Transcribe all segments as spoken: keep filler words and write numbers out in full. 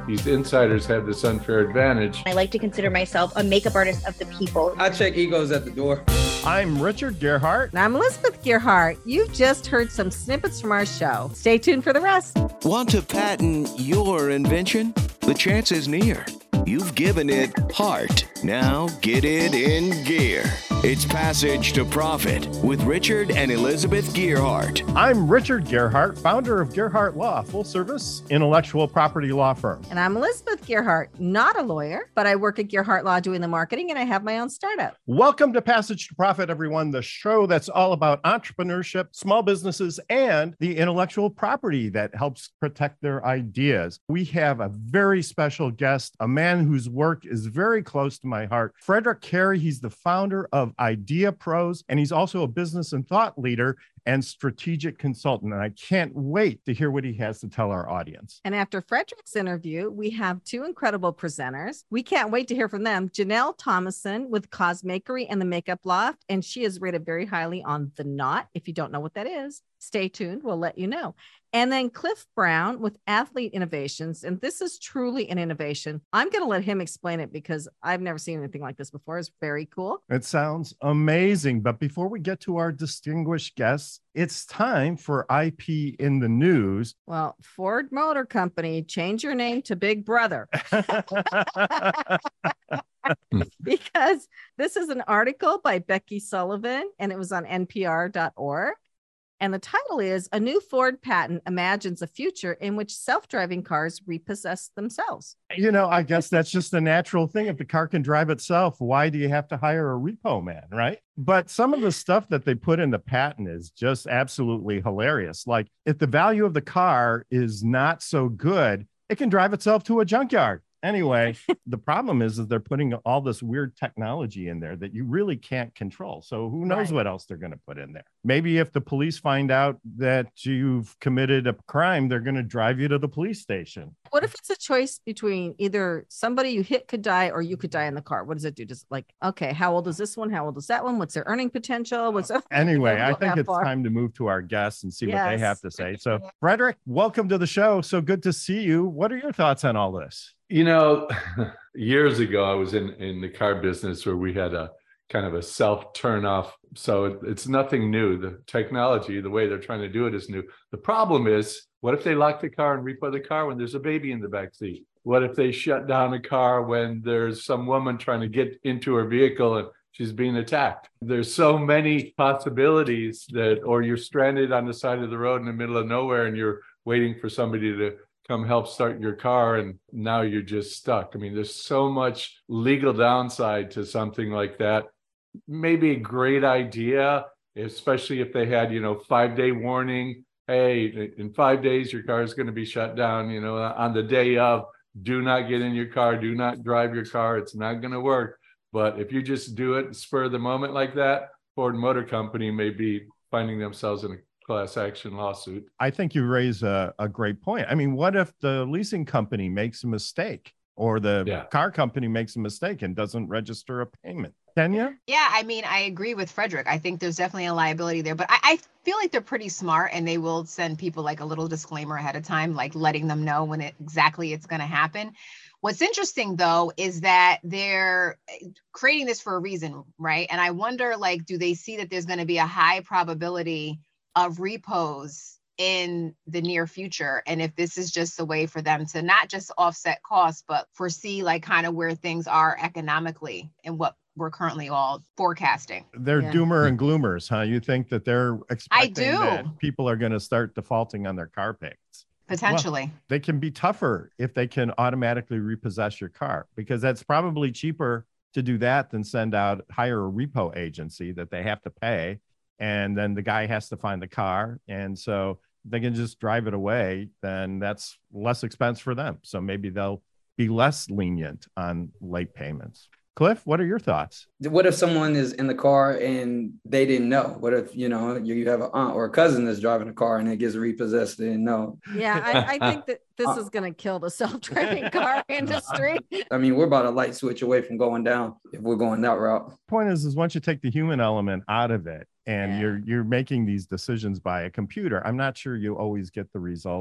these insiders have this unfair advantage. I like to consider myself a makeup artist of the people. I check egos at the door. I'm Richard Gearhart. And I'm Elizabeth Gearhart. You've just heard some snippets from our show. Stay tuned for the rest. Want to patent your invention? The chance is near. You've given it heart. Now get it in gear. It's Passage to Profit with Richard and Elizabeth Gearhart. I'm Richard Gearhart, founder of Gearhart Law, full service intellectual property law firm. And I'm Elizabeth Gearhart, not a lawyer, but I work at Gearhart Law doing the marketing, and I have my own startup. Welcome to Passage to Profit, everyone, the show that's all about entrepreneurship, small businesses, and the intellectual property that helps protect their ideas. We have a very special guest, a man whose work is very close to my heart. Frederick Carey, he's the founder of Idea Pros, and he's also a business and thought leader and strategic consultant. And I can't wait to hear what he has to tell our audience. And after Frederick's interview, we have two incredible presenters. We can't wait to hear from them. Janelle Thomason with Cosmakery and the Makeup Loft, and she is rated very highly on The Knot. If you don't know what that is, stay tuned. We'll let you know. And then Cliff Brown with Athlete Innovations. And this is truly an innovation. I'm going to let him explain it because I've never seen anything like this before. It's very cool. It sounds amazing. But before we get to our distinguished guests, it's time for I P in the news. Well, Ford Motor Company, change your name to Big Brother. Because this is an article by Becky Sullivan, and it was on N P R dot org. And the title is, A New Ford Patent Imagines a Future in Which Self-Driving Cars Repossess Themselves. You know, I guess that's just a natural thing. If the car can drive itself, why do you have to hire a repo man, right? But some of the stuff that they put in the patent is just absolutely hilarious. Like, if the value of the car is not so good, it can drive itself to a junkyard. Anyway, the problem is that they're putting all this weird technology in there that you really can't control. So who knows Right. what else they're going to put in there? Maybe if the police find out that you've committed a crime, they're going to drive you to the police station. What if it's a choice between either somebody you hit could die or you could die in the car? What does it do? Just like, okay, how old is this one? How old is that one? What's their earning potential? What's Anyway, I Go think that it's far. time to move to our guests and see what they Yes. have to say. So, Frederick, welcome to the show. So good to see you. What are your thoughts on all this? You know, years ago, I was in, in the car business where we had a kind of a self turn off. So it, it's nothing new. The technology, the way they're trying to do it is new. The problem is, what if they lock the car and repo the car when there's a baby in the back seat? What if they shut down a car when there's some woman trying to get into her vehicle and she's being attacked? There's so many possibilities that, or you're stranded on the side of the road in the middle of nowhere and you're waiting for somebody to come help start your car, and now you're just stuck. I mean, there's so much legal downside to something like that. Maybe a great idea, especially if they had, you know, five-day warning. Hey, in five days, your car is going to be shut down, you know, on the day of. Do not get in your car. Do not drive your car. It's not going to work. But if you just do it spur of the moment like that, Ford Motor Company may be finding themselves in a class action lawsuit. I think you raise a, a great point. I mean, what if the leasing company makes a mistake or the Yeah. car company makes a mistake and doesn't register a payment? Kenya? Yeah, I mean, I agree with Frederick. I think there's definitely a liability there, but I, I feel like they're pretty smart and they will send people like a little disclaimer ahead of time, like letting them know when it exactly it's going to happen. What's interesting, though, is that they're creating this for a reason, right? And I wonder, like, do they see that there's going to be a high probability of repos in the near future? And if this is just a way for them to not just offset costs, but foresee like kind of where things are economically and what we're currently all forecasting. They're Yeah. doomer and gloomers, huh? You think that they're expecting do. that people are going to start defaulting on their car payments? Potentially. They can be tougher if they can automatically repossess your car, because that's probably cheaper to do that than send out, hire a repo agency that they have to pay. And then the guy has to find the car. And so they can just drive it away. Then that's less expense for them. So maybe they'll be less lenient on late payments. Cliff, what are your thoughts? What if someone is in the car and they didn't know? What if, you know, you, you have an aunt or a cousin that's driving a car and it gets repossessed, they didn't know? Yeah, I, I think that this is going to kill the self-driving car industry. I mean, we're about a light switch away from going down if we're going that route. Point is, is once you take the human element out of it and Yeah. you're you're making these decisions by a computer, I'm not sure you always get the results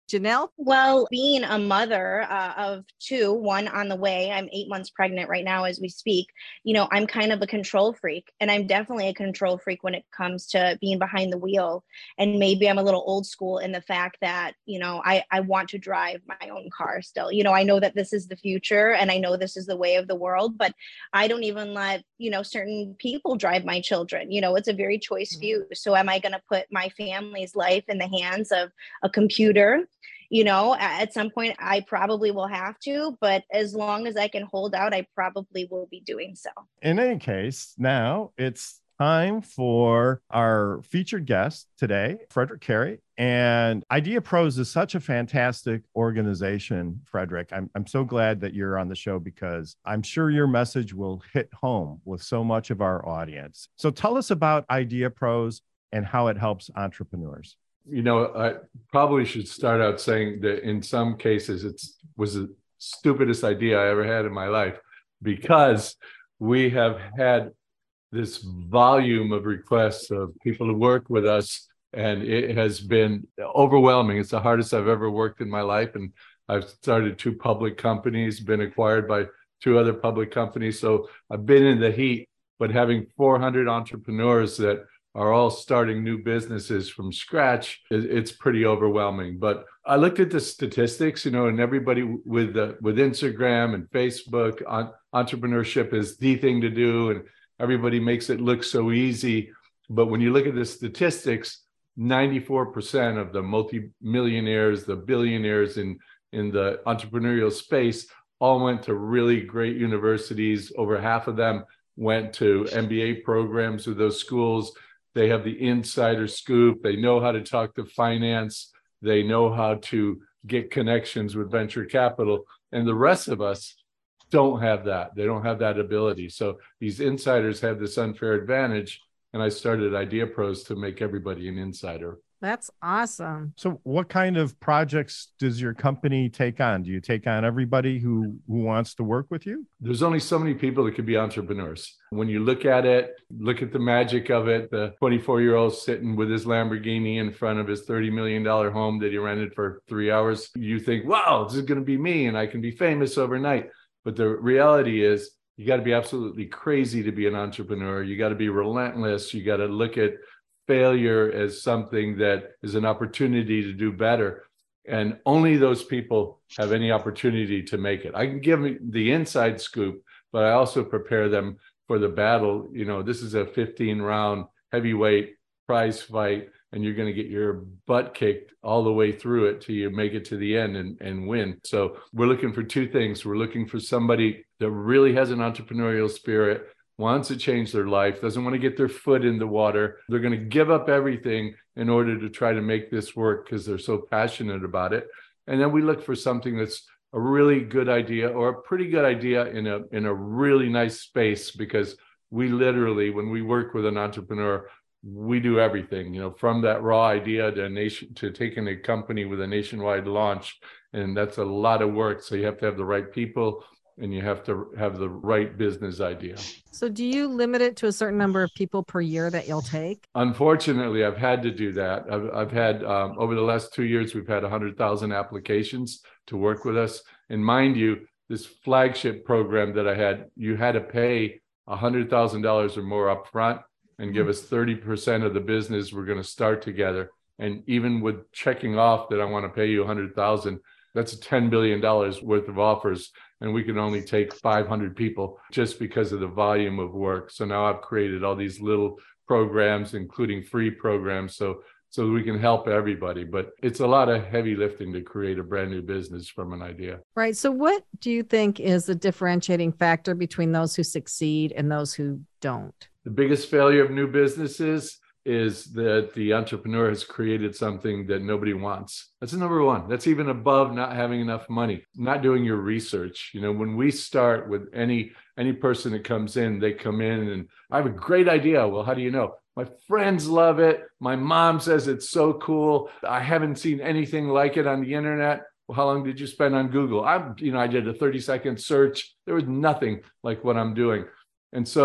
Janelle? Well, being a mother uh, of two, one on the way, I'm eight months pregnant right now as we speak. You know, I'm kind of a control freak, and I'm definitely a control freak when it comes to being behind the wheel. And maybe I'm a little old school in the fact that, you know, I, I want to drive my own car still. You know, I know that this is the future and I know this is the way of the world, but I don't even let, you know, certain people drive my children. You know, it's a very choice view. So am I going to put my family's life in the hands of a computer? You know, at some point I probably will have to, but as long as I can hold out, I probably will be doing so. In any case, now it's time for our featured guest today, Frederick Carey. And Idea Pros is such a fantastic organization, Frederick. I'm, I'm so glad that you're on the show because I'm sure your message will hit home with so much of our audience. So tell us about Idea Pros and how it helps entrepreneurs. You know, I probably should start out saying that in some cases it was the stupidest idea I ever had in my life, because we have had this volume of requests of people to work with us, and it has been overwhelming. It's the hardest I've ever worked in my life. And I've started two public companies, been acquired by two other public companies. So I've been in the heat, but having four hundred entrepreneurs that are all starting new businesses from scratch, it's pretty overwhelming. But I looked at the statistics, you know, and everybody with the, with Instagram and Facebook, on, entrepreneurship is the thing to do, and everybody makes it look so easy. But when you look at the statistics, ninety-four percent of the multi-millionaires, the billionaires in, in the entrepreneurial space all went to really great universities. Over half of them went to M B A programs with those schools. They have the insider scoop. They know how to talk to finance. They know how to get connections with venture capital. And the rest of us don't have that. They don't have that ability. So these insiders have this unfair advantage. And I started Idea Pros to make everybody an insider. That's awesome. So what kind of projects does your company take on? Do you take on everybody who, who wants to work with you? There's only so many people that could be entrepreneurs. When you look at it, look at the magic of it, the twenty-four-year-old sitting with his Lamborghini in front of his thirty million dollars home that he rented for three hours. You think, wow, this is going to be me and I can be famous overnight. But the reality is you got to be absolutely crazy to be an entrepreneur. You got to be relentless. You got to look at failure as something that is an opportunity to do better. And only those people have any opportunity to make it. I can give them the inside scoop, but I also prepare them for the battle. You know, this is a fifteen round heavyweight prize fight, and you're going to get your butt kicked all the way through it till you make it to the end and, and win. So we're looking for two things. We're looking for somebody that really has an entrepreneurial spirit, wants to change their life, doesn't want to get their foot in the water. They're going to give up everything in order to try to make this work because they're so passionate about it. And then we look for something that's a really good idea or a pretty good idea in a in a really nice space, because we literally, when we work with an entrepreneur, we do everything, you know, from that raw idea to nation to taking a company with a nationwide launch. And that's a lot of work. So you have to have the right people, and you have to have the right business idea. So do you limit it to a certain number of people per year that you'll take? Unfortunately, I've had to do that. I've, I've had, um, over the last two years, we've had one hundred thousand applications to work with us. And mind you, this flagship program that I had, you had to pay one hundred thousand dollars or more upfront and give us thirty percent of the business we're going to start together. And even with checking off that I want to pay you one hundred thousand dollars, that's ten billion dollars worth of offers. And we can only take five hundred people just because of the volume of work. So now I've created all these little programs, including free programs, so so we can help everybody. But it's a lot of heavy lifting to create a brand new business from an idea. Right. So what do you think is the differentiating factor between those who succeed and those who don't? The biggest failure of new businesses is that the entrepreneur has created something that nobody wants. That's number one. That's even above not having enough money, not doing your research. You know, when we start with any any person that comes in, they come in and I have a great idea. Well, how do you know? My friends love it. My mom says it's so cool. I haven't seen anything like it on the internet. Well, how long did you spend on Google? I'm, you know, I did a thirty second search. There was nothing like what I'm doing. And so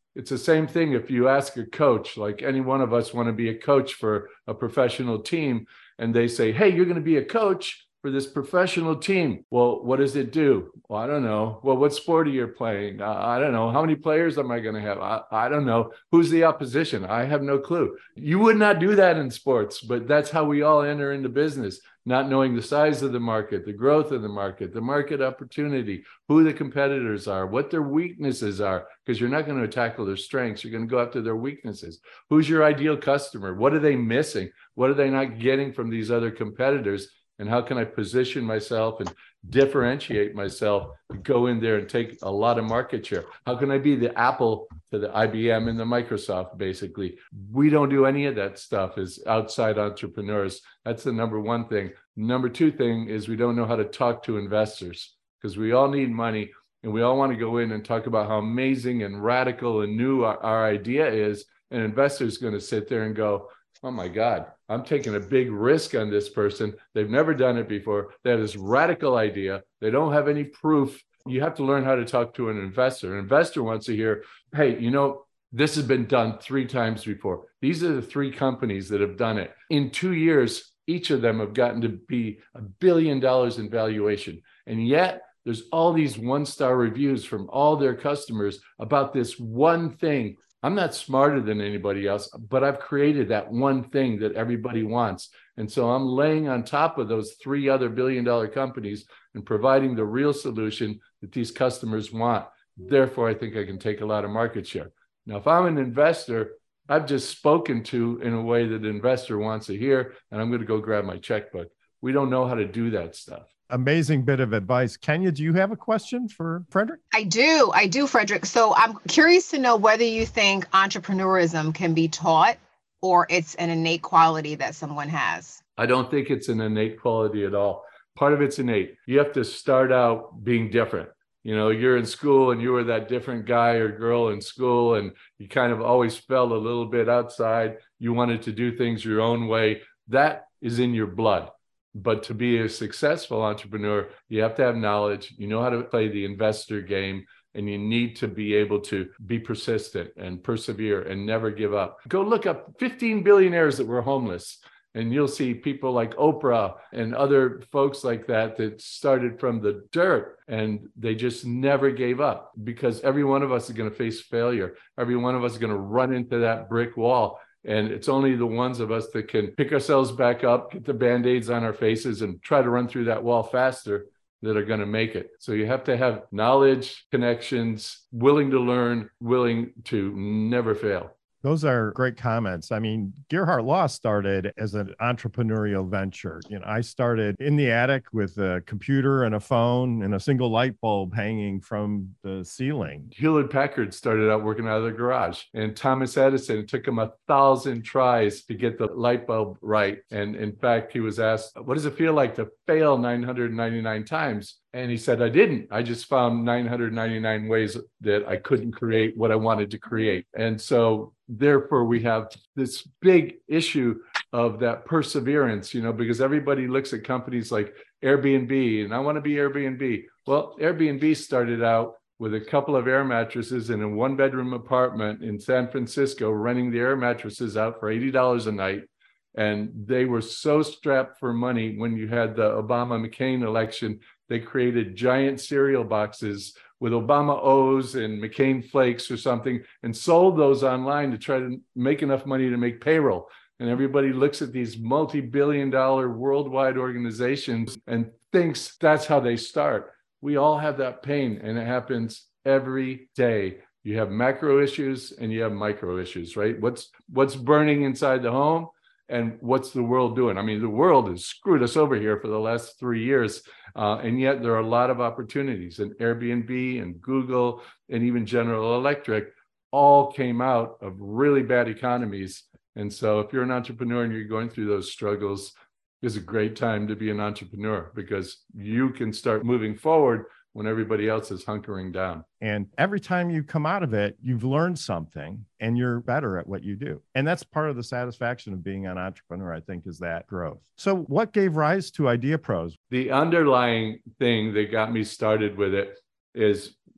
It's the same thing if you ask a coach, like any one of us want to be a coach for a professional team, and they say, hey, you're going to be a coach for this professional team. Well, what does it do? Well, I don't know. Well, what sport are you playing? Uh, I don't know. How many players am I going to have? I, I don't know. Who's the opposition? I have no clue. You would not do that in sports, but that's how we all enter into business, not knowing the size of the market, the growth of the market, the market opportunity, who the competitors are, what their weaknesses are, because you're not going to tackle their strengths. You're going to go after their weaknesses. Who's your ideal customer? What are they missing? What are they not getting from these other competitors? And how can I position myself and differentiate myself, go in there and take a lot of market share? How can I be the Apple to the I B M and the Microsoft, basically? We don't do any of that stuff as outside entrepreneurs. That's the number one thing. Number two thing is we don't know how to talk to investors, because we all need money and we all want to go in and talk about how amazing and radical and new our, our idea is. And investors going to sit there and go, oh my God, I'm taking a big risk on this person. They've never done it before. They have this radical idea. They don't have any proof. You have to learn how to talk to an investor. An investor wants to hear, hey, you know, this has been done three times before. These are the three companies that have done it. In two years, each of them have gotten to be a billion dollars in valuation. And yet there's all these one-star reviews from all their customers about this one thing. I'm not smarter than anybody else, but I've created that one thing that everybody wants. And so I'm laying on top of those three other billion dollar companies and providing the real solution that these customers want. Therefore, I think I can take a lot of market share. Now, if I'm an investor, I've just spoken to in a way that the investor wants to hear, and I'm going to go grab my checkbook. We don't know how to do that stuff. Amazing bit of advice. Kenya, do you have a question for Frederick? I do. I do, Frederick. So I'm curious to know whether you think entrepreneurism can be taught or it's an innate quality that someone has. I don't think it's an innate quality at all. Part of it's innate. You have to start out being different. You know, you're in school and you were that different guy or girl in school, and you kind of always felt a little bit outside. You wanted to do things your own way. That is in your blood. But to be a successful entrepreneur, you have to have knowledge. You know how to play the investor game, and you need to be able to be persistent and persevere and never give up. Go look up fifteen billionaires that were homeless, and you'll see people like Oprah and other folks like that that started from the dirt, and they just never gave up, because every one of us is going to face failure. Every one of us is going to run into that brick wall. And it's only the ones of us that can pick ourselves back up, get the Band-Aids on our faces, and try to run through that wall faster that are going to make it. So you have to have knowledge, connections, willing to learn, willing to never fail. Those are great comments. I mean, Gearhart Law started as an entrepreneurial venture. You know, I started in the attic with a computer and a phone and a single light bulb hanging from the ceiling. Hewlett Packard started out working out of the garage, and Thomas Edison, it took him a thousand tries to get the light bulb right. And in fact, he was asked, what does it feel like to fail nine hundred ninety-nine times? And he said, I didn't. I just found nine hundred ninety-nine ways that I couldn't create what I wanted to create. And so therefore, we have this big issue of that perseverance, you know, because everybody looks at companies like Airbnb, and I want to be Airbnb. Well, Airbnb started out with a couple of air mattresses in a one bedroom apartment in San Francisco, renting the air mattresses out for eighty dollars a night. And they were so strapped for money when you had the Obama-McCain election. They created giant cereal boxes with Obama O's and McCain Flakes or something, and sold those online to try to make enough money to make payroll. And everybody looks at these multi-billion dollar worldwide organizations and thinks that's how they start. We all have that pain, and it happens every day. You have macro issues and you have micro issues, right? What's what's burning inside the home? And what's the world doing? I mean, the world has screwed us over here for the last three years. Uh, and yet there are a lot of opportunities. And Airbnb and Google and even General Electric all came out of really bad economies. And so if you're an entrepreneur and you're going through those struggles, it's a great time to be an entrepreneur, because you can start moving forward when everybody else is hunkering down. And every time you come out of it, you've learned something and you're better at what you do. And that's part of the satisfaction of being an entrepreneur, I think, is that growth. So what gave rise to Idea Pros? The underlying thing that got me started with it is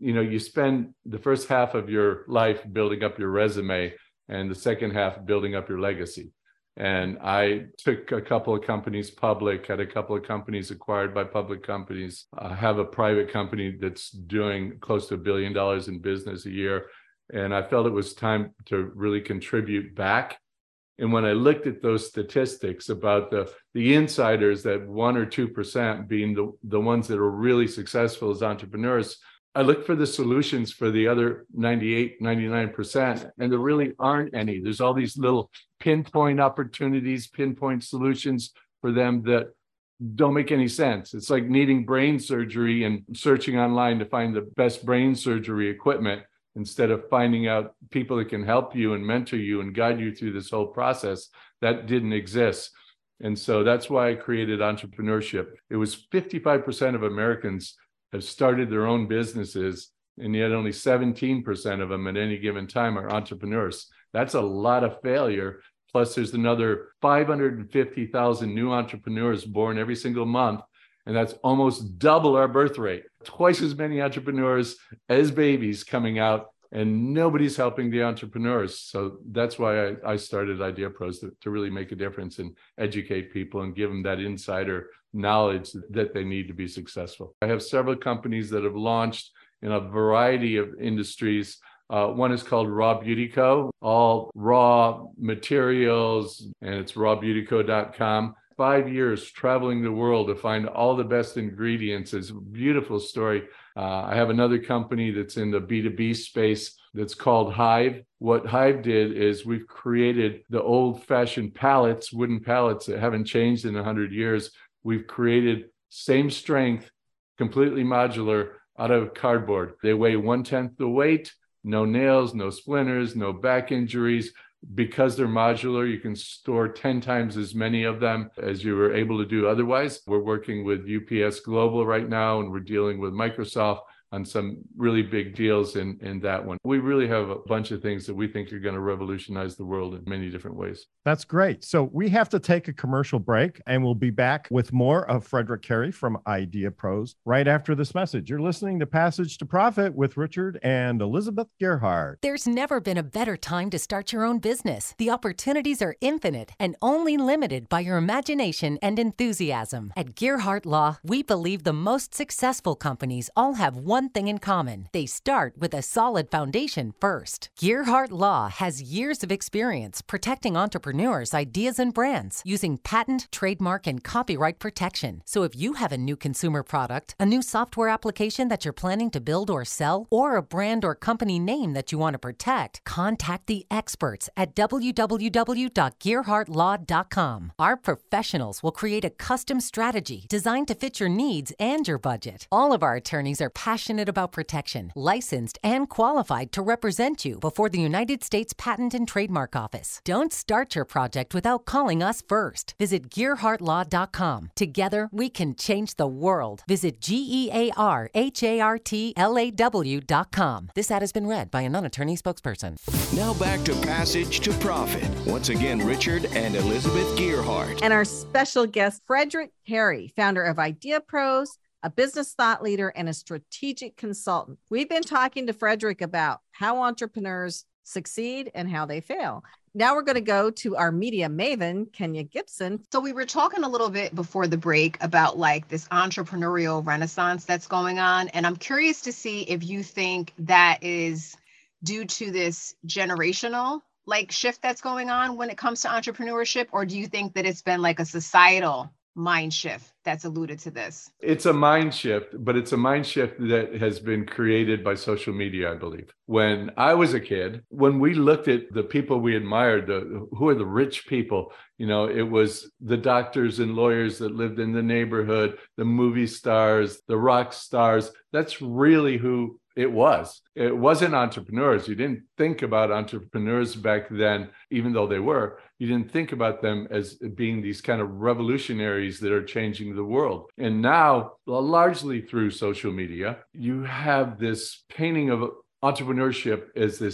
you know, you spend the first half of your life building up your resume and the second half building up your legacy. And I took a couple of companies public, had a couple of companies acquired by public companies. I have a private company that's doing close to a billion dollars in business a year. And I felt it was time to really contribute back. And when I looked at those statistics about the, the insiders, that one or two percent being the, the ones that are really successful as entrepreneurs, I looked for the solutions for the other ninety-eight, ninety-nine percent, and there really aren't any. There's all these little pinpoint opportunities, pinpoint solutions for them that don't make any sense. It's like needing brain surgery and searching online to find the best brain surgery equipment instead of finding out people that can help you and mentor you and guide you through this whole process. That didn't exist. And so that's why I created entrepreneurship. It was fifty-five percent of Americans have started their own businesses, and yet only seventeen percent of them at any given time are entrepreneurs. That's a lot of failure. Plus, there's another five hundred fifty thousand new entrepreneurs born every single month, and that's almost double our birth rate. Twice as many entrepreneurs as babies coming out, and nobody's helping the entrepreneurs. So that's why I, I started IdeaPros, to, to really make a difference and educate people and give them that insider knowledge that they need to be successful. I have several companies that have launched in a variety of industries. Uh, one is called Raw Beauty Co., all raw materials, and it's raw beauty co dot com. Five years traveling the world to find all the best ingredients. It's a beautiful story. Uh, I have another company that's in the B two B space that's called Hive. What Hive did is we've created the old-fashioned pallets, wooden pallets that haven't changed in one hundred years. We've created same strength, completely modular, out of cardboard. They weigh one-tenth the weight, no nails, no splinters, no back injuries. Because they're modular, you can store ten times as many of them as you were able to do otherwise. We're working with U P S Global right now, and we're dealing with Microsoft on some really big deals in, in that one. We really have a bunch of things that we think are going to revolutionize the world in many different ways. That's great. So we have to take a commercial break, and we'll be back with more of Frederick Carey from IdeaPros right after this message. You're listening to Passage to Profit with Richard and Elizabeth Gearhart. There's never been a better time to start your own business. The opportunities are infinite and only limited by your imagination and enthusiasm. At Gearhart Law, we believe the most successful companies all have one thing in common. They start with a solid foundation first. Gearhart Law has years of experience protecting entrepreneurs' ideas and brands using patent, trademark, and copyright protection. So if you have a new consumer product, a new software application that you're planning to build or sell, or a brand or company name that you want to protect, contact the experts at w w w dot gearhart law dot com. Our professionals will create a custom strategy designed to fit your needs and your budget. All of our attorneys are passionate about protection, licensed and qualified to represent you before the United States Patent and Trademark Office. Don't start your project without calling us first. Visit gearhart law dot com. Together, we can change the world. Visit G E A R H A R T L A W dot com. This ad has been read by a non-attorney spokesperson. Now back to Passage to Profit. Once again, Richard and Elizabeth Gearhart. And our special guest, Frederick Carey, founder of IdeaPros, a business thought leader, and a strategic consultant. We've been talking to Frederick about how entrepreneurs succeed and how they fail. Now we're going to go to our media maven, Kenya Gibson. So we were talking a little bit before the break about like this entrepreneurial renaissance that's going on. And I'm curious to see if you think that is due to this generational like shift that's going on when it comes to entrepreneurship, or do you think that it's been like a societal mind shift that's alluded to this? It's a mind shift, but it's a mind shift that has been created by social media, I believe. When I was a kid, when we looked at the people we admired, the who are the rich people, you know, it was the doctors and lawyers that lived in the neighborhood, the movie stars, the rock stars. That's really who it was. It wasn't entrepreneurs. You didn't think about entrepreneurs back then, even though they were. You didn't think about them as being these kind of revolutionaries that are changing the world. And now, largely through social media, you have this painting of entrepreneurship as this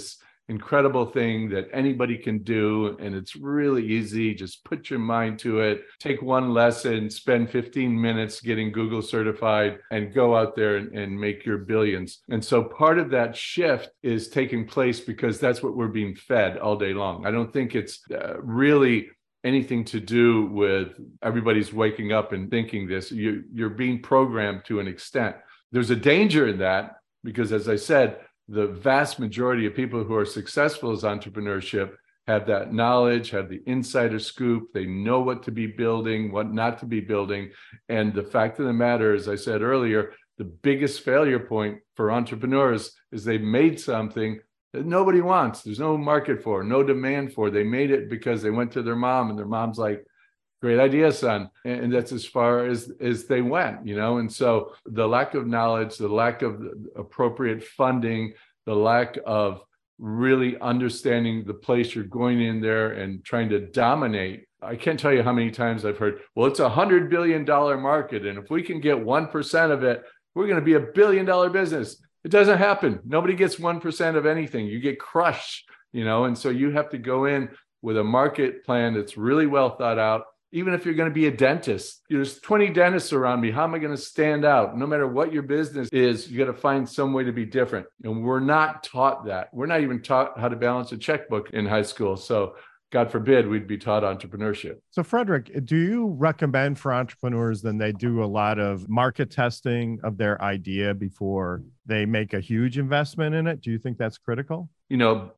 incredible thing that anybody can do. And it's really easy. Just put your mind to it. Take one lesson, spend fifteen minutes getting Google certified, and go out there and, and make your billions. And so part of that shift is taking place because that's what we're being fed all day long. I don't think it's uh, really anything to do with everybody's waking up and thinking this. You, you're being programmed to an extent. There's a danger in that because, as I said, the vast majority of people who are successful as entrepreneurship have that knowledge, have the insider scoop. They know what to be building, what not to be building. And the fact of the matter, as I said earlier, the biggest failure point for entrepreneurs is they've made something that nobody wants. There's no market for, no demand for. They made it because they went to their mom and their mom's like, great idea, son. And that's as far as, as they went, you know? And so the lack of knowledge, the lack of appropriate funding, the lack of really understanding the place you're going in there and trying to dominate. I can't tell you how many times I've heard, well, it's a hundred billion dollar market. And if we can get one percent of it, we're going to be a billion dollar business. It doesn't happen. Nobody gets one percent of anything. You get crushed, you know? And so you have to go in with a market plan that's really well thought out. Even if you're going to be a dentist, there's twenty dentists around me. How am I going to stand out? No matter what your business is, you got to find some way to be different. And we're not taught that. We're not even taught how to balance a checkbook in high school. So God forbid we'd be taught entrepreneurship. So Frederick, do you recommend for entrepreneurs then they do a lot of market testing of their idea before they make a huge investment in it? Do you think that's critical? You know,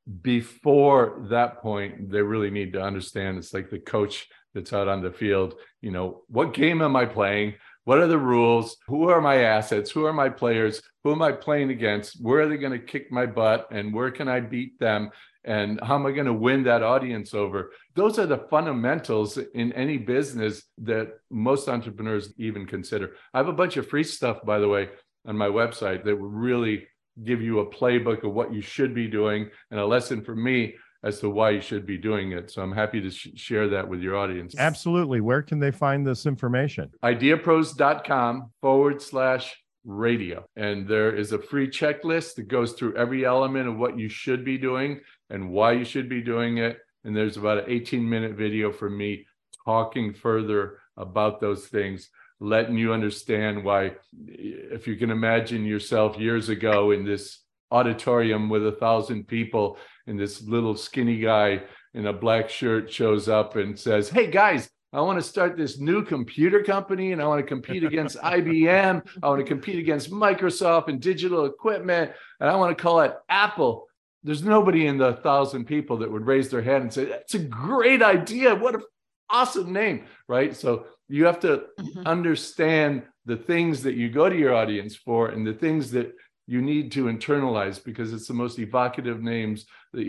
before that point, they really need to understand it's like the coach that's out on the field. You know, what game am I playing? What are the rules? Who are my assets? Who are my players? Who am I playing against? Where are they going to kick my butt? And where can I beat them? And how am I going to win that audience over? Those are the fundamentals in any business that most entrepreneurs even consider. I have a bunch of free stuff, by the way, on my website that will really give you a playbook of what you should be doing and a lesson from me as to why you should be doing it. So I'm happy to sh- share that with your audience. Absolutely. Where can they find this information? ideapros.com forward slash radio. And there is a free checklist that goes through every element of what you should be doing and why you should be doing it. And there's about an eighteen minute video from me talking further about those things, letting you understand why, if you can imagine yourself years ago in this auditorium with a thousand people, and this little skinny guy in a black shirt shows up and says, hey guys, I want to start this new computer company and I want to compete against I B M. I want to compete against Microsoft and digital equipment. And I want to call it Apple. There's nobody in the thousand people that would raise their hand and say, that's a great idea. What an awesome name, right? So you have to mm-hmm. understand the things that you go to your audience for and the things that you need to internalize, because it's the most evocative names,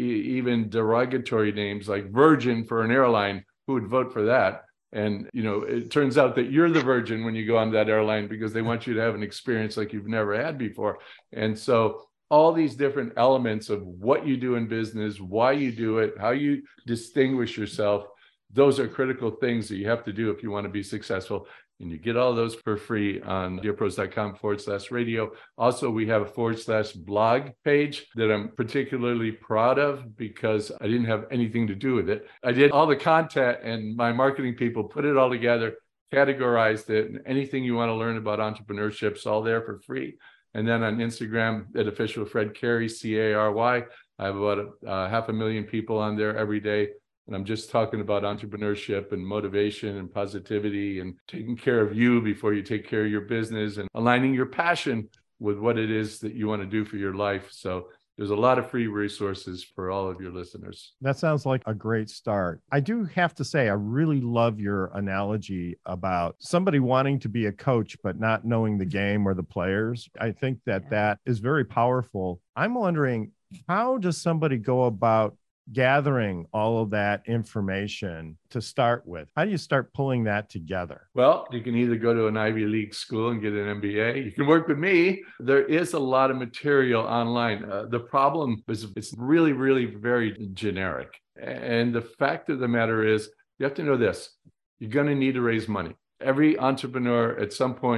even derogatory names like Virgin for an airline. Who would vote for that? And, you know, it turns out that you're the virgin when you go on that airline because they want you to have an experience like you've never had before. And so all these different elements of what you do in business, why you do it, how you distinguish yourself, those are critical things that you have to do if you want to be successful. And you get all those for free on ideapros.com forward slash radio. Also, we have a forward slash blog page that I'm particularly proud of because I didn't have anything to do with it. I did all the content and my marketing people put it all together, categorized it, and anything you want to learn about entrepreneurship is all there for free. And then on Instagram at official Fred Cary, C A R Y, I have about a, uh, half a million people on there every day. And I'm just talking about entrepreneurship and motivation and positivity and taking care of you before you take care of your business and aligning your passion with what it is that you want to do for your life. So there's a lot of free resources for all of your listeners. That sounds like a great start. I do have to say, I really love your analogy about somebody wanting to be a coach, but not knowing the game or the players. I think that that is very powerful. I'm wondering, how does somebody go about gathering all of that information to start with? How do you start pulling that together? Well, you can either go to an Ivy League school and get an M B A. You can work with me. There is a lot of material online. Uh, the problem is it's really, really very generic. And the fact of the matter is, you have to know this. You're going to need to raise money. Every entrepreneur at some point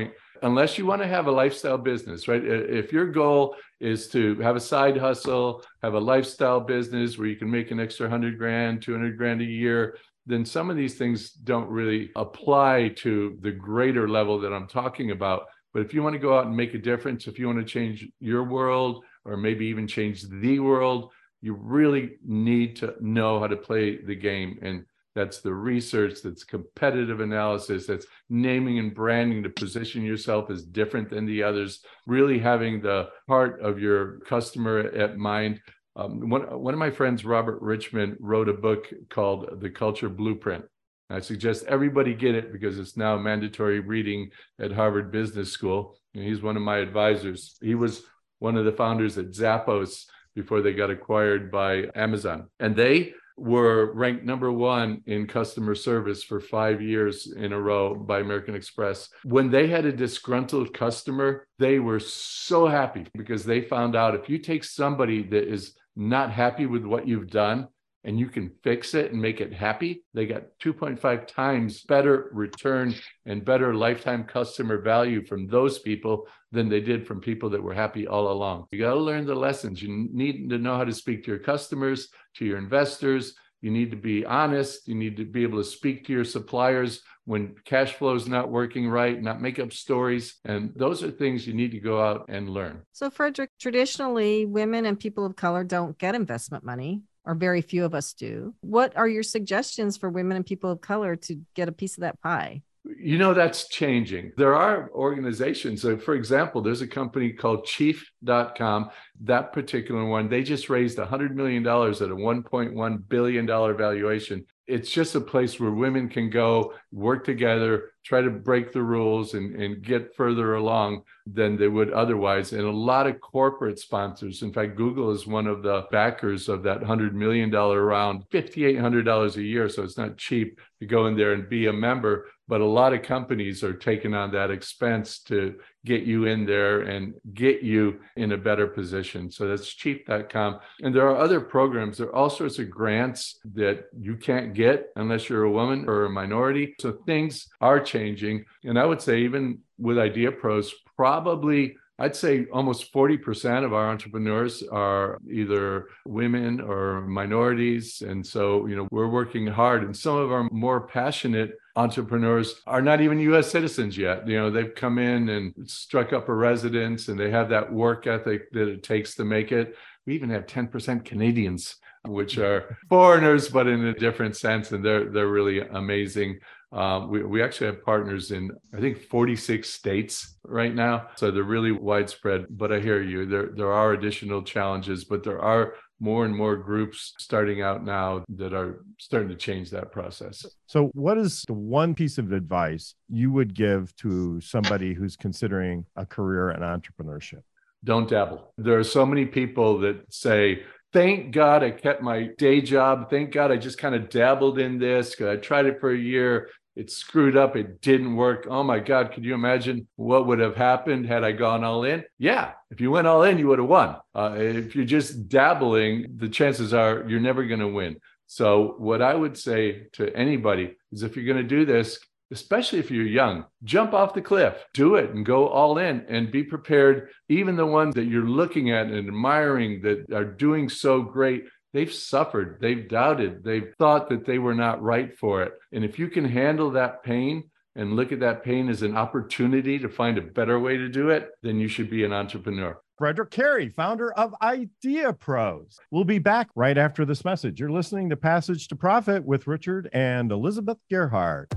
unless you want to have a lifestyle business, right? If your goal is to have a side hustle, have a lifestyle business where you can make an extra hundred grand, two hundred grand a year, then some of these things don't really apply to the greater level that I'm talking about. But if you want to go out and make a difference, if you want to change your world or maybe even change the world, you really need to know how to play the game. And that's the research, that's competitive analysis, that's naming and branding to position yourself as different than the others, really having the heart of your customer at mind. Um, one, one of my friends, Robert Richmond, wrote a book called The Culture Blueprint. I suggest everybody get it because it's now mandatory reading at Harvard Business School. And he's one of my advisors. He was one of the founders at Zappos before they got acquired by Amazon. And they were ranked number one in customer service for five years in a row by American Express. When they had a disgruntled customer, they were so happy because they found out if you take somebody that is not happy with what you've done and you can fix it and make it happy, they got two point five times better return and better lifetime customer value from those people than they did from people that were happy all along. You got to learn the lessons. You need to know how to speak to your customers, to your investors. You need to be honest. You need to be able to speak to your suppliers when cash flow is not working right, not make up stories. And those are things you need to go out and learn. So, Frederick, traditionally, women and people of color don't get investment money, or very few of us do. What are your suggestions for women and people of color to get a piece of that pie? You know, that's changing. There are organizations. So for example, there's a company called Chief dot com. That particular one, they just raised one hundred million dollars at a one point one billion dollars valuation. It's just a place where women can go, work together, try to break the rules and, and get further along than they would otherwise. And a lot of corporate sponsors. In fact, Google is one of the backers of that one hundred million dollars round, five thousand eight hundred dollars a year. So it's not cheap to go in there and be a member. But a lot of companies are taking on that expense to get you in there and get you in a better position. So that's Chief dot com. And there are other programs. There are all sorts of grants that you can't get unless you're a woman or a minority. So things are changing. And I would say even with Idea Pros, probably I'd say almost forty percent of our entrepreneurs are either women or minorities. And so, you know, we're working hard. And some of our more passionate entrepreneurs are not even U S citizens yet. You know, they've come in and struck up a residence and they have that work ethic that it takes to make it. We even have ten percent Canadians, which are foreigners, but in a different sense. And they're they're really amazing. Um, we, we actually have partners in, I think, forty-six states right now. So they're really widespread. But I hear you. There, there are additional challenges, but there are more and more groups starting out now that are starting to change that process. So what is the one piece of advice you would give to somebody who's considering a career in entrepreneurship? Don't dabble. There are so many people that say, thank God I kept my day job. Thank God I just kind of dabbled in this because I tried it for a year. It screwed up. It didn't work. Oh my God, could you imagine what would have happened had I gone all in? Yeah, if you went all in, you would have won. Uh, if you're just dabbling, the chances are you're never going to win. So what I would say to anybody is if you're going to do this, especially if you're young, jump off the cliff, do it and go all in and be prepared. Even the ones that you're looking at and admiring that are doing so great, they've suffered, they've doubted, they've thought that they were not right for it. And if you can handle that pain and look at that pain as an opportunity to find a better way to do it, then you should be an entrepreneur. Frederick Carey, founder of Idea Pros. We'll be back right after this message. You're listening to Passage to Profit with Richard and Elizabeth Gerhard.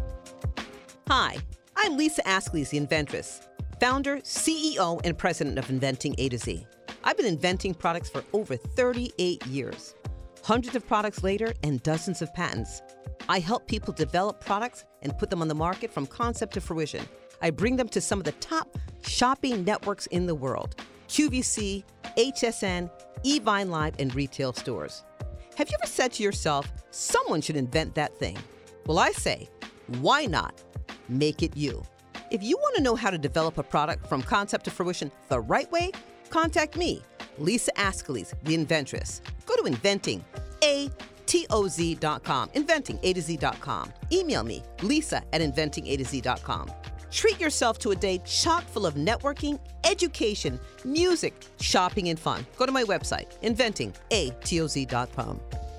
Hi, I'm Lisa Askley, the inventress, founder, C E O, and president of Inventing A to Z. I've been inventing products for over thirty-eight years. Hundreds of products later and dozens of patents. I help people develop products and put them on the market from concept to fruition. I bring them to some of the top shopping networks in the world: Q V C, H S N, eVine Live, and retail stores. Have you ever said to yourself, someone should invent that thing? Well, I say, why not? Make it you. If you want to know how to develop a product from concept to fruition the right way, contact me, Lisa Askley, the inventress. Go to inventing a t o z dot com, inventing a to z dot com. Email me, Lisa at inventing a to z dot com. Treat yourself to a day chock full of networking, education, music, shopping, and fun. Go to my website, inventing a toz dot com.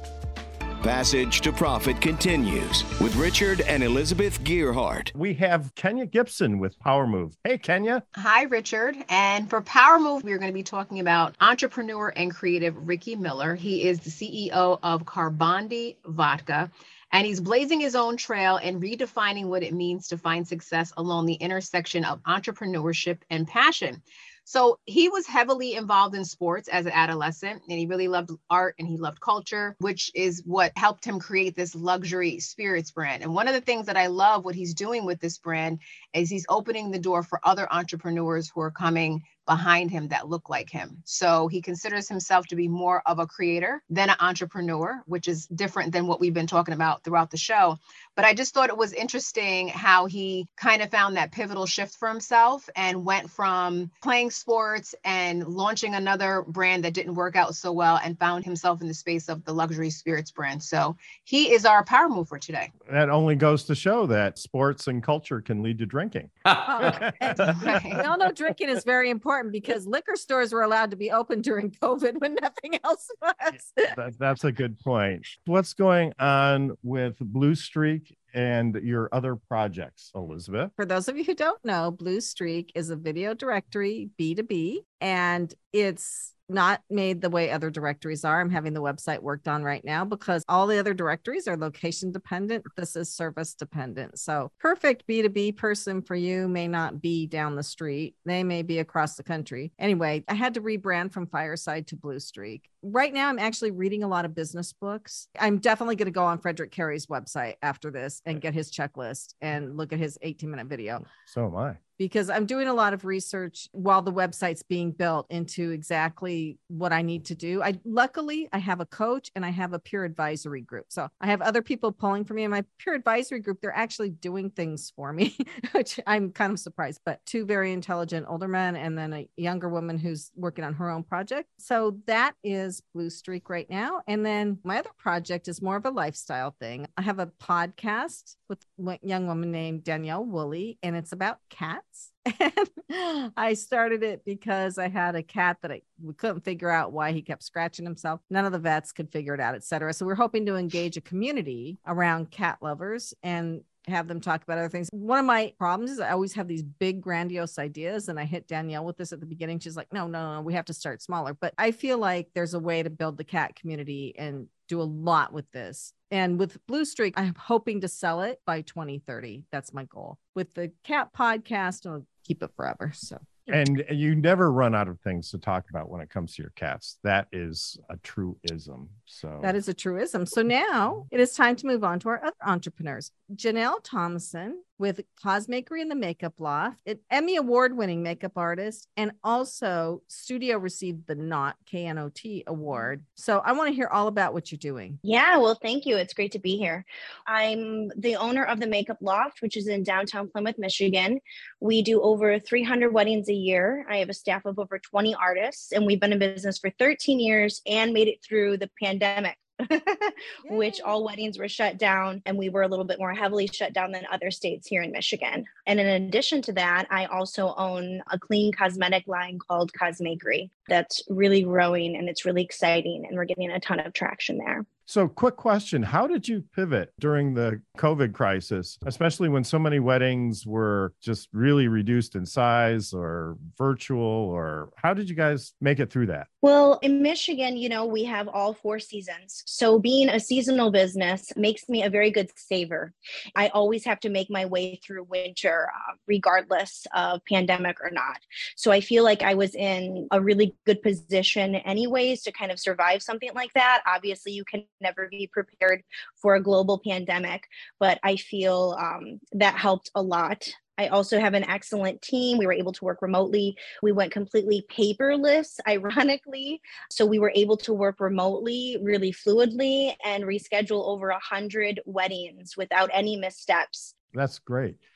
Passage to Profit continues with Richard and Elizabeth Gearhart. We have Kenya Gibson with Power Move. Hey, Kenya. Hi, Richard. And for Power Move, we're going to be talking about entrepreneur and creative Ricky Miller. He is the C E O of Carbondi Vodka, and he's blazing his own trail and redefining what it means to find success along the intersection of entrepreneurship and passion. So he was heavily involved in sports as an adolescent, and he really loved art and he loved culture, which is what helped him create this luxury spirits brand. And one of the things that I love what he's doing with this brand is he's opening the door for other entrepreneurs who are coming behind him that look like him. So he considers himself to be more of a creator than an entrepreneur, which is different than what we've been talking about throughout the show. But I just thought it was interesting how he kind of found that pivotal shift for himself and went from playing sports and launching another brand that didn't work out so well and found himself in the space of the luxury spirits brand. So he is our power move for today. That only goes to show that sports and culture can lead to drinking. Oh, we all know drinking is very important because liquor stores were allowed to be open during COVID when nothing else was. that, that's a good point. What's going on with Blue Streak and your other projects, Elizabeth? For those of you who don't know, Blue Streak is a video directory B two B, and it's not made the way other directories are. I'm having the website worked on right now because all the other directories are location dependent. This is service dependent. So perfect B two B person for you may not be down the street. They may be across the country. Anyway, I had to rebrand from Fireside to Blue Streak. Right now, I'm actually reading a lot of business books. I'm definitely going to go on Frederick Carey's website after this and get his checklist and look at his eighteen minute video. So am I. Because I'm doing a lot of research while the website's being built into exactly what I need to do. I luckily I have a coach and I have a peer advisory group. So I have other people pulling for me in my peer advisory group. They're actually doing things for me, which I'm kind of surprised, but two very intelligent older men and then a younger woman who's working on her own project. So that is Blue Streak right now. And then my other project is more of a lifestyle thing. I have a podcast with a young woman named Danielle Woolley, and it's about cats. And I started it because I had a cat that I we couldn't figure out why he kept scratching himself. None of the vets could figure it out, et cetera. So we're hoping to engage a community around cat lovers and have them talk about other things. One of my problems is I always have these big grandiose ideas, and I hit Danielle with this at the beginning. She's like, no, no, no, we have to start smaller. But I feel like there's a way to build the cat community and do a lot with this. And with Blue Streak, I'm hoping to sell it by twenty thirty. That's my goal. With the cat podcast, I'll keep it forever. So. And you never run out of things to talk about when it comes to your cats. That is a truism. So that is a truism. So now it is time to move on to our other entrepreneurs. Janelle Thomason with Cosmakery and the Makeup Loft, an Emmy award-winning makeup artist, and also Studio received the Knot, K N O T award. So I want to hear all about what you're doing. Yeah, well, thank you. It's great to be here. I'm the owner of the Makeup Loft, which is in downtown Plymouth, Michigan. We do over three hundred weddings a year. I have a staff of over twenty artists, and we've been in business for thirteen years and made it through the pandemic. Which all weddings were shut down, and we were a little bit more heavily shut down than other states here in Michigan. And in addition to that, I also own a clean cosmetic line called Cosmakery that's really growing, and it's really exciting, and we're getting a ton of traction there. So quick question, how did you pivot during the COVID crisis, especially when so many weddings were just really reduced in size or virtual, or how did you guys make it through that? Well, in Michigan, you know, we have all four seasons. So being a seasonal business makes me a very good saver. I always have to make my way through winter, uh, regardless of pandemic or not. So I feel like I was in a really good position anyways to kind of survive something like that. Obviously, you can never be prepared for a global pandemic, but I feel um, that helped a lot. I also have an excellent team. We were able to work remotely. We went completely paperless, ironically. So we were able to work remotely, really fluidly, and reschedule over a hundred weddings without any missteps. That's great.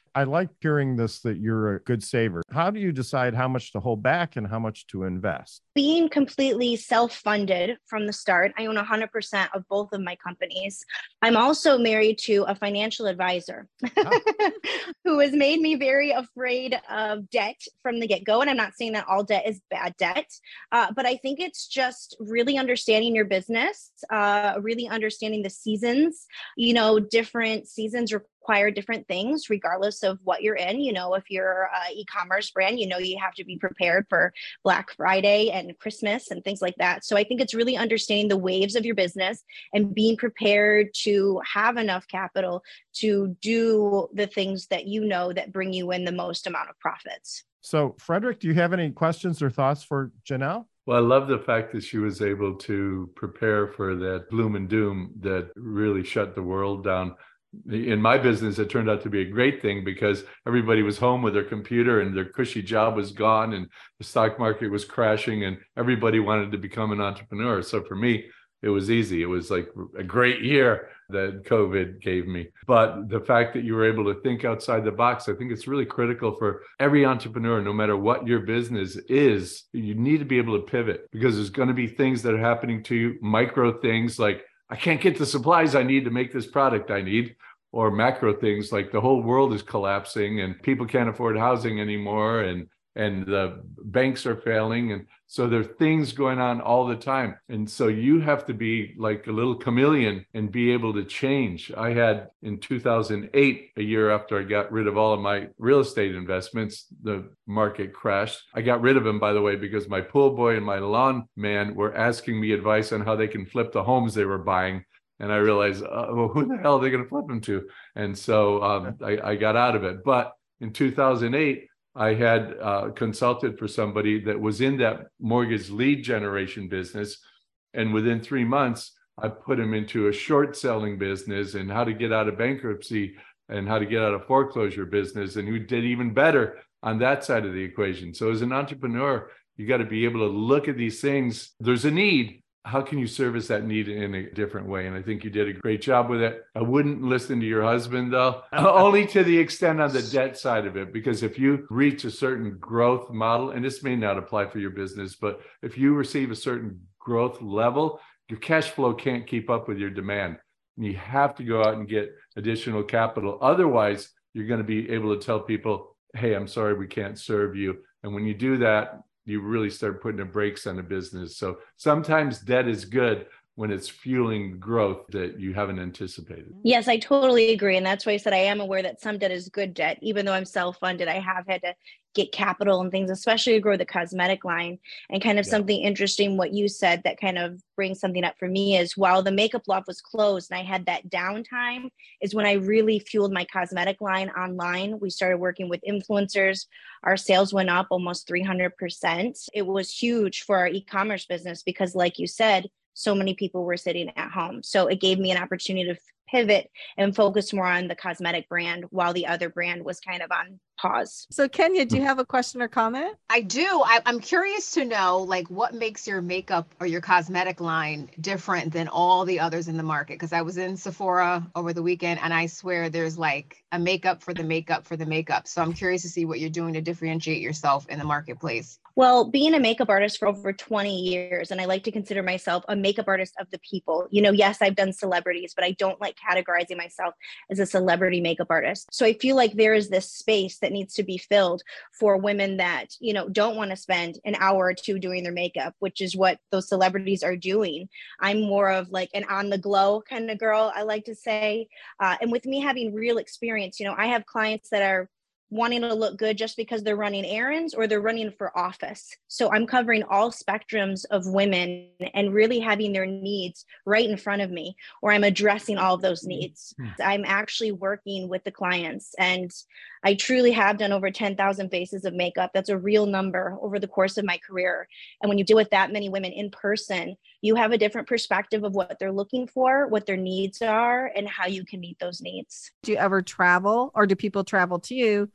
I like hearing this, that you're a good saver. How do you decide how much to hold back and how much to invest? Being completely self-funded from the start, I own one hundred percent of both of my companies. I'm also married to a financial advisor oh. who has made me very afraid of debt from the get-go. And I'm not saying that all debt is bad debt, uh, but I think it's just really understanding your business, uh, really understanding the seasons. You know, different seasons require different things regardless of what you're in. You know, if you're an e-commerce brand, you know, you have to be prepared for Black Friday and Christmas and things like that. So I think it's really understanding the waves of your business and being prepared to have enough capital to do the things that you know that bring you in the most amount of profits. So Frederick, do you have any questions or thoughts for Janelle? Well, I love the fact that she was able to prepare for that gloom and doom that really shut the world down. In my business, it turned out to be a great thing because everybody was home with their computer and their cushy job was gone and the stock market was crashing and everybody wanted to become an entrepreneur. So for me, it was easy. It was like a great year that COVID gave me. But the fact that you were able to think outside the box, I think it's really critical for every entrepreneur, no matter what your business is. You need to be able to pivot because there's going to be things that are happening to you, micro things like, I can't get the supplies I need to make this product I need, or macro things like the whole world is collapsing and people can't afford housing anymore and and the banks are failing. And so there are things going on all the time. And so you have to be like a little chameleon and be able to change. I had in two thousand eight, a year after I got rid of all of my real estate investments, the market crashed. I got rid of them, by the way, because my pool boy and my lawn man were asking me advice on how they can flip the homes they were buying. And I realized, uh, well, who the hell are they going to flip them to? And so um, I, I got out of it. But in two thousand eight, I had uh, consulted for somebody that was in that mortgage lead generation business. And within three months, I put him into a short selling business and how to get out of bankruptcy and how to get out of foreclosure business. And who did even better on that side of the equation. So as an entrepreneur, you got to be able to look at these things. There's a need. How can you service that need in a different way? And I think you did a great job with it. I wouldn't listen to your husband, though, only to the extent on the debt side of it, because if you reach a certain growth model, and this may not apply for your business, but if you receive a certain growth level, your cash flow can't keep up with your demand. And you have to go out and get additional capital. Otherwise, you're going to be able to tell people, hey, I'm sorry, we can't serve you. And when you do that, you really start putting the brakes on a business. So sometimes debt is good when it's fueling growth that you haven't anticipated. Yes, I totally agree. And that's why I said I am aware that some debt is good debt. Even though I'm self-funded, I have had to get capital and things, especially to grow the cosmetic line. And kind of yeah. something interesting, what you said that kind of brings something up for me is while the Makeup Loft was closed and I had that downtime is when I really fueled my cosmetic line online. We started working with influencers. Our sales went up almost three hundred percent. It was huge for our e-commerce business because like you said, so many people were sitting at home. So it gave me an opportunity to pivot and focus more on the cosmetic brand while the other brand was kind of on pause. So Kenya, do you have a question or comment? I do. I, I'm curious to know, like, what makes your makeup or your cosmetic line different than all the others in the market? Because I was in Sephora over the weekend and I swear there's like a makeup for the makeup for the makeup. So I'm curious to see what you're doing to differentiate yourself in the marketplace. Well, being a makeup artist for over twenty years, and I like to consider myself a makeup artist of the people. You know, yes, I've done celebrities, but I don't like categorizing myself as a celebrity makeup artist. So I feel like there is this space that needs to be filled for women that, you know, don't want to spend an hour or two doing their makeup, which is what those celebrities are doing. I'm more of like an on the glow kind of girl, I like to say. Uh, and with me having real experience, you know, I have clients that are wanting to look good just because they're running errands or they're running for office. So I'm covering all spectrums of women and really having their needs right in front of me, or I'm addressing all of those needs. I'm actually working with the clients, and I truly have done over ten thousand faces of makeup. That's a real number over the course of my career. And when you deal with that many women in person, you have a different perspective of what they're looking for, what their needs are, and how you can meet those needs. Do you ever travel, or do people travel to you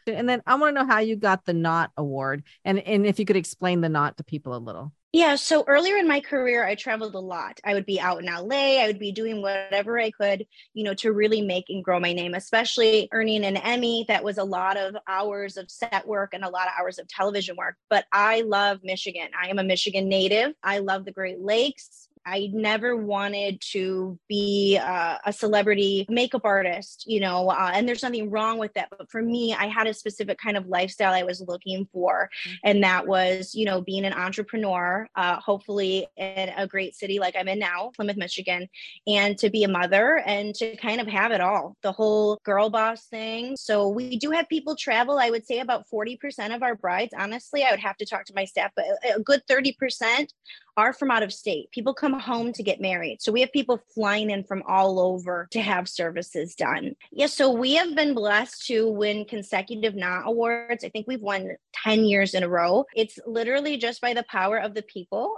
And then I want to know how you got the Knot Award, and, and if you could explain the Knot to people a little. Yeah, so earlier in my career, I traveled a lot. I would be out in L A. I would be doing whatever I could, you know, to really make and grow my name, especially earning an Emmy. That was a lot of hours of set work and a lot of hours of television work. But I love Michigan. I am a Michigan native. I love the Great Lakes. I never wanted to be uh, a celebrity makeup artist, you know, uh, and there's nothing wrong with that. But for me, I had a specific kind of lifestyle I was looking for. Mm-hmm. And that was, you know, being an entrepreneur, uh, hopefully in a great city like I'm in now, Plymouth, Michigan, and to be a mother and to kind of have it all, the whole girl boss thing. So we do have people travel. I would say about forty percent of our brides, honestly, I would have to talk to my staff, but a good thirty percent are from out of state. People come home to get married. So we have people flying in from all over to have services done. Yeah, so we have been blessed to win consecutive Knot Awards. I think we've won ten years in a row. It's literally just by the power of the people.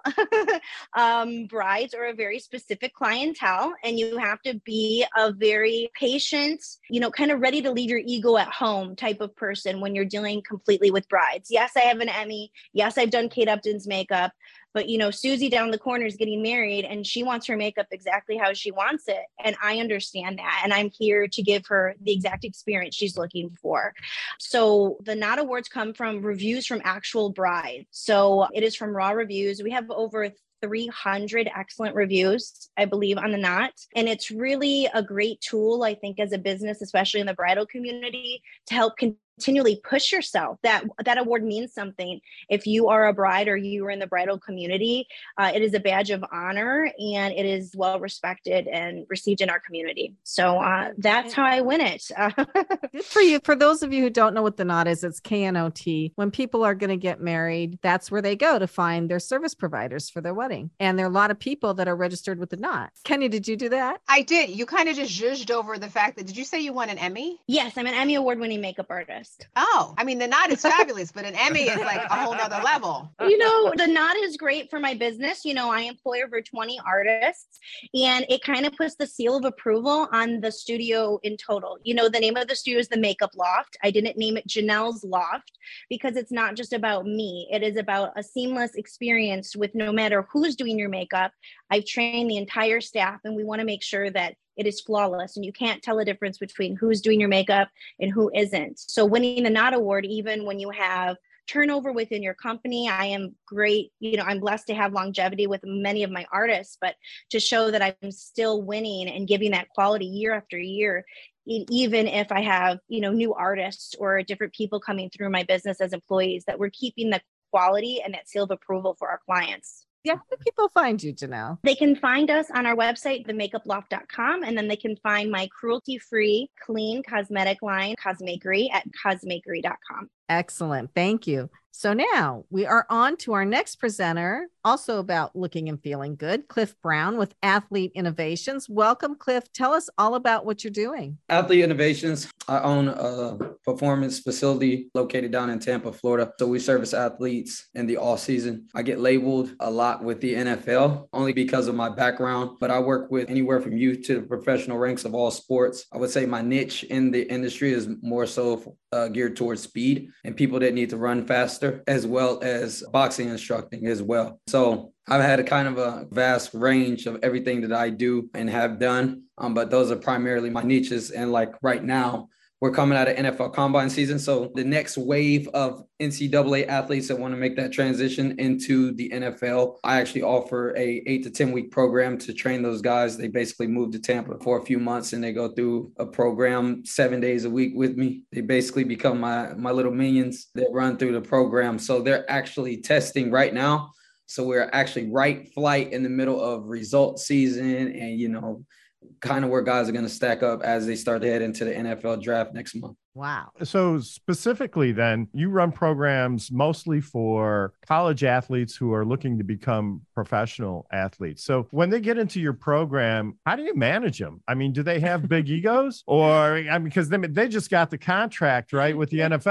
um, brides are a very specific clientele, and you have to be a very patient, you know, kind of ready to leave your ego at home type of person when you're dealing completely with brides. Yes, I have an Emmy. Yes, I've done Kate Upton's makeup. But, you know, Susie down the corner is getting married and she wants her makeup exactly how she wants it. And I understand that. And I'm here to give her the exact experience she's looking for. So the Knot Awards come from reviews from actual brides. So it is from Raw Reviews. We have over three hundred excellent reviews, I believe, on the Knot. And it's really a great tool, I think, as a business, especially in the bridal community, to help continue continually push yourself. That that award means something. If you are a bride or you are in the bridal community, uh, it is a badge of honor and it is well respected and received in our community. So uh, that's how I win it. Good for you. For those of you who don't know what the Knot is, it's K N O T. When people are going to get married, that's where they go to find their service providers for their wedding. And there are a lot of people that are registered with the Knot. Kenny, did you do that? I did. You kind of just zhuzhed over the fact that, did you say you won an Emmy? Yes, I'm an Emmy award-winning makeup artist. Oh, I mean, the Knot is fabulous, but an Emmy is like a whole nother level. You know, the Knot is great for my business. You know, I employ over twenty artists, and it kind of puts the seal of approval on the studio in total. You know, the name of the studio is the Makeup Loft. I didn't name it Janelle's Loft because it's not just about me. It is about a seamless experience with no matter who's doing your makeup. I've trained the entire staff, and we want to make sure that it is flawless and you can't tell a difference between who's doing your makeup and who isn't. So winning the Knot Award, even when you have turnover within your company, I am great. You know, I'm blessed to have longevity with many of my artists, but to show that I'm still winning and giving that quality year after year, even if I have, you know, new artists or different people coming through my business as employees, that we're keeping the quality and that seal of approval for our clients. Yeah, how do people find you, Janelle? They can find us on our website, the makeup loft dot com, and then they can find my cruelty-free, clean cosmetic line, Cosmakery, at cosmakery dot com. Excellent. Thank you. So now we are on to our next presenter, also about looking and feeling good, Cliff Brown with Athlete Innovations. Welcome, Cliff. Tell us all about what you're doing. Athlete Innovations, I own a performance facility located down in Tampa, Florida. So we service athletes in the off season. I get labeled a lot with the N F L only because of my background, but I work with anywhere from youth to the professional ranks of all sports. I would say my niche in the industry is more so uh, geared towards speed and people that need to run faster, as well as boxing instructing as well. So I've had a kind of a vast range of everything that I do and have done, um, but those are primarily my niches. And like right now, we're coming out of N F L combine season. So the next wave of N C double A athletes that want to make that transition into the N F L, I actually offer a eight to ten week program to train those guys. They basically move to Tampa for a few months and they go through a program seven days a week with me. They basically become my, my little minions that run through the program. So they're actually testing right now. So we're actually right flight in the middle of result season and, you know, kind of where guys are going to stack up as they start to head into the N F L draft next month. Wow. So specifically then, you run programs mostly for college athletes who are looking to become professional athletes. So when they get into your program, how do you manage them? I mean, do they have big egos? Or I mean, because they, they just got the contract, right, with the N F L.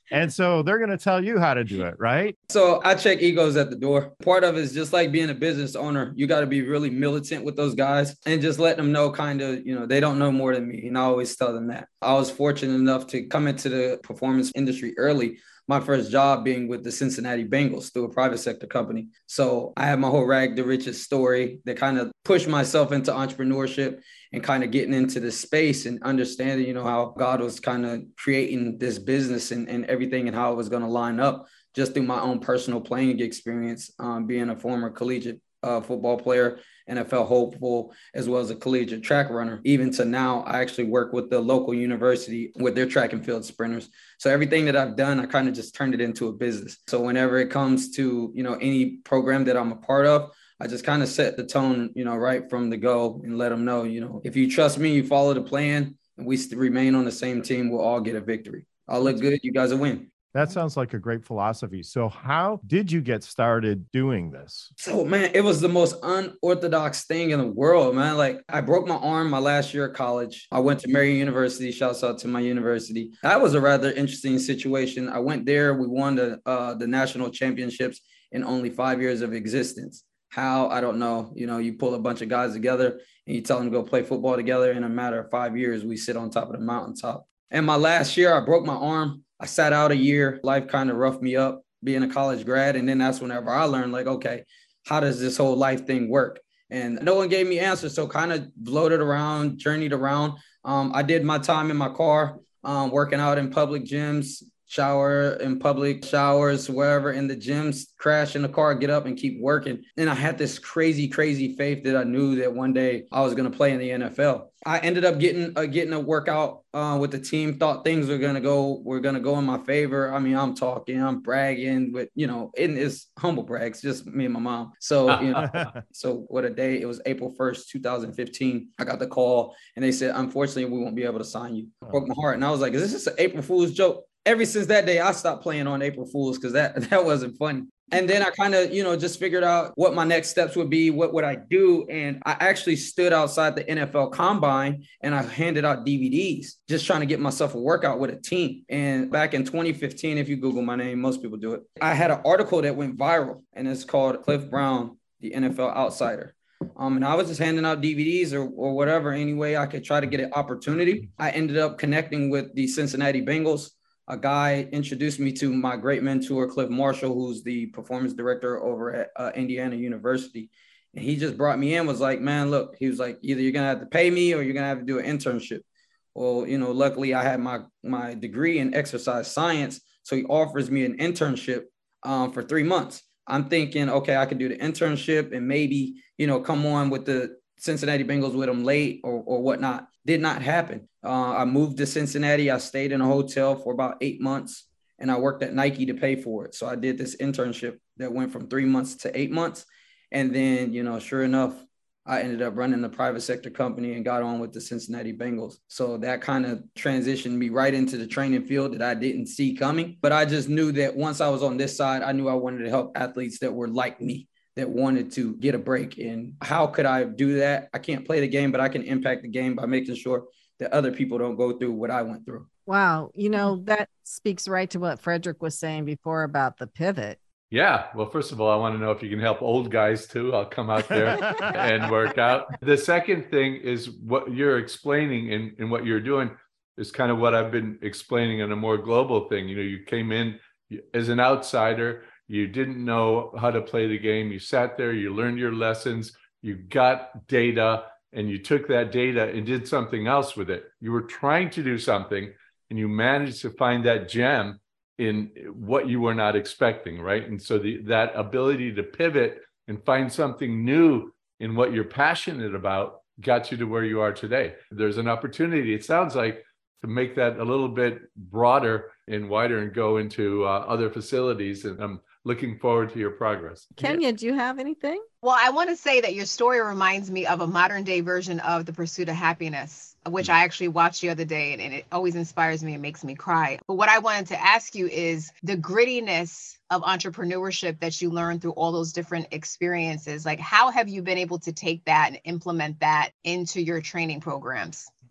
And so they're going to tell you how to do it, right? So I check egos at the door. Part of it is just like being a business owner. You got to be really militant with those guys and just let them know kind of, you know, they don't know more than me. And I always tell them that. I was fortunate enough to come into the performance industry early. My first job being with the Cincinnati Bengals through a private sector company. So I have my whole rag to riches story that kind of pushed myself into entrepreneurship and kind of getting into this space and understanding, you know, how God was kind of creating this business and, and everything and how it was going to line up just through my own personal playing experience, um, being a former collegiate uh, football player, N F L hopeful, as well as a collegiate track runner. Even to now, I actually work with the local university with their track and field sprinters. So everything that I've done, I kind of just turned it into a business. So whenever it comes to, you know, any program that I'm a part of, I just kind of set the tone, you know, right from the go and let them know, you know, if you trust me, you follow the plan, and we remain on the same team, we'll all get a victory. I'll look good. You guys will win. That sounds like a great philosophy. So how did you get started doing this? So, man, it was the most unorthodox thing in the world, man. Like, I broke my arm my last year of college. I went to Marian University. Shouts out to my university. That was a rather interesting situation. I went there. We won the, uh, the national championships in only five years of existence. How? I don't know. You know, you pull a bunch of guys together and you tell them to go play football together. In a matter of five years, we sit on top of the mountaintop. And my last year, I broke my arm. I sat out a year. Life kind of roughed me up being a college grad. And then that's whenever I learned, like, okay, how does this whole life thing work? And no one gave me answers. So kind of floated around, journeyed around. Um, I did my time in my car, um, working out in public gyms, shower in public showers, wherever in the gyms, crash in the car, get up and keep working. And I had this crazy, crazy faith that I knew that one day I was going to play in the N F L. I ended up getting uh, getting a workout uh, with the team, thought things were going to go, were going to go in my favor. I mean, I'm talking, I'm bragging with, you know, it is humble brags, just me and my mom. So, you know, so what a day. It was April first, two thousand fifteen. I got the call and they said, unfortunately, we won't be able to sign you. It broke my heart. And I was like, is this just an April Fool's joke? Ever since that day, I stopped playing on April Fools because that, that wasn't funny. And then I kind of, you know, just figured out what my next steps would be, what would I do? And I actually stood outside the N F L Combine and I handed out D V Ds, just trying to get myself a workout with a team. And back in twenty fifteen, if you Google my name, most people do it. I had an article that went viral and it's called Cliff Brown, the N F L Outsider. Um, and I was just handing out D V Ds or, or whatever, any way I could try to get an opportunity. I ended up connecting with the Cincinnati Bengals. A guy introduced me to my great mentor, Cliff Marshall, who's the performance director over at uh, Indiana University. And he just brought me in, was like, man, look, he was like, either you're going to have to pay me or you're going to have to do an internship. Well, you know, luckily I had my, my degree in exercise science. So he offers me an internship um, for three months. I'm thinking, okay, I could do the internship and maybe, you know, come on with the Cincinnati Bengals with them late or, or whatnot. Did not happen. Uh, I moved to Cincinnati. I stayed in a hotel for about eight months and I worked at Nike to pay for it. So I did this internship that went from three months to eight months. And then, you know, sure enough, I ended up running the private sector company and got on with the Cincinnati Bengals. So that kind of transitioned me right into the training field that I didn't see coming. But I just knew that once I was on this side, I knew I wanted to help athletes that were like me, that wanted to get a break. And how could I do that? I can't play the game, but I can impact the game by making sure that other people don't go through what I went through. Wow. You know, that speaks right to what Frederick was saying before about the pivot. Yeah. Well, first of all, I want to know if you can help old guys too. I'll come out there and work out. The second thing is what you're explaining and, and what you're doing is kind of what I've been explaining on a more global thing. You know, you came in as an outsider. You didn't know how to play the game. You sat there, you learned your lessons, you got data, and you took that data and did something else with it. You were trying to do something, and you managed to find that gem in what you were not expecting, right? And so the, that ability to pivot and find something new in what you're passionate about got you to where you are today. There's an opportunity, it sounds like, to make that a little bit broader and wider and go into uh, other facilities. And I'm looking forward to your progress. Kenya, do you have anything? Well, I want to say that your story reminds me of a modern day version of The Pursuit of Happiness, which I actually watched the other day, and it always inspires me and makes me cry. But what I wanted to ask you is the grittiness of entrepreneurship that you learned through all those different experiences. Like, how have you been able to take that and implement that into your training programs?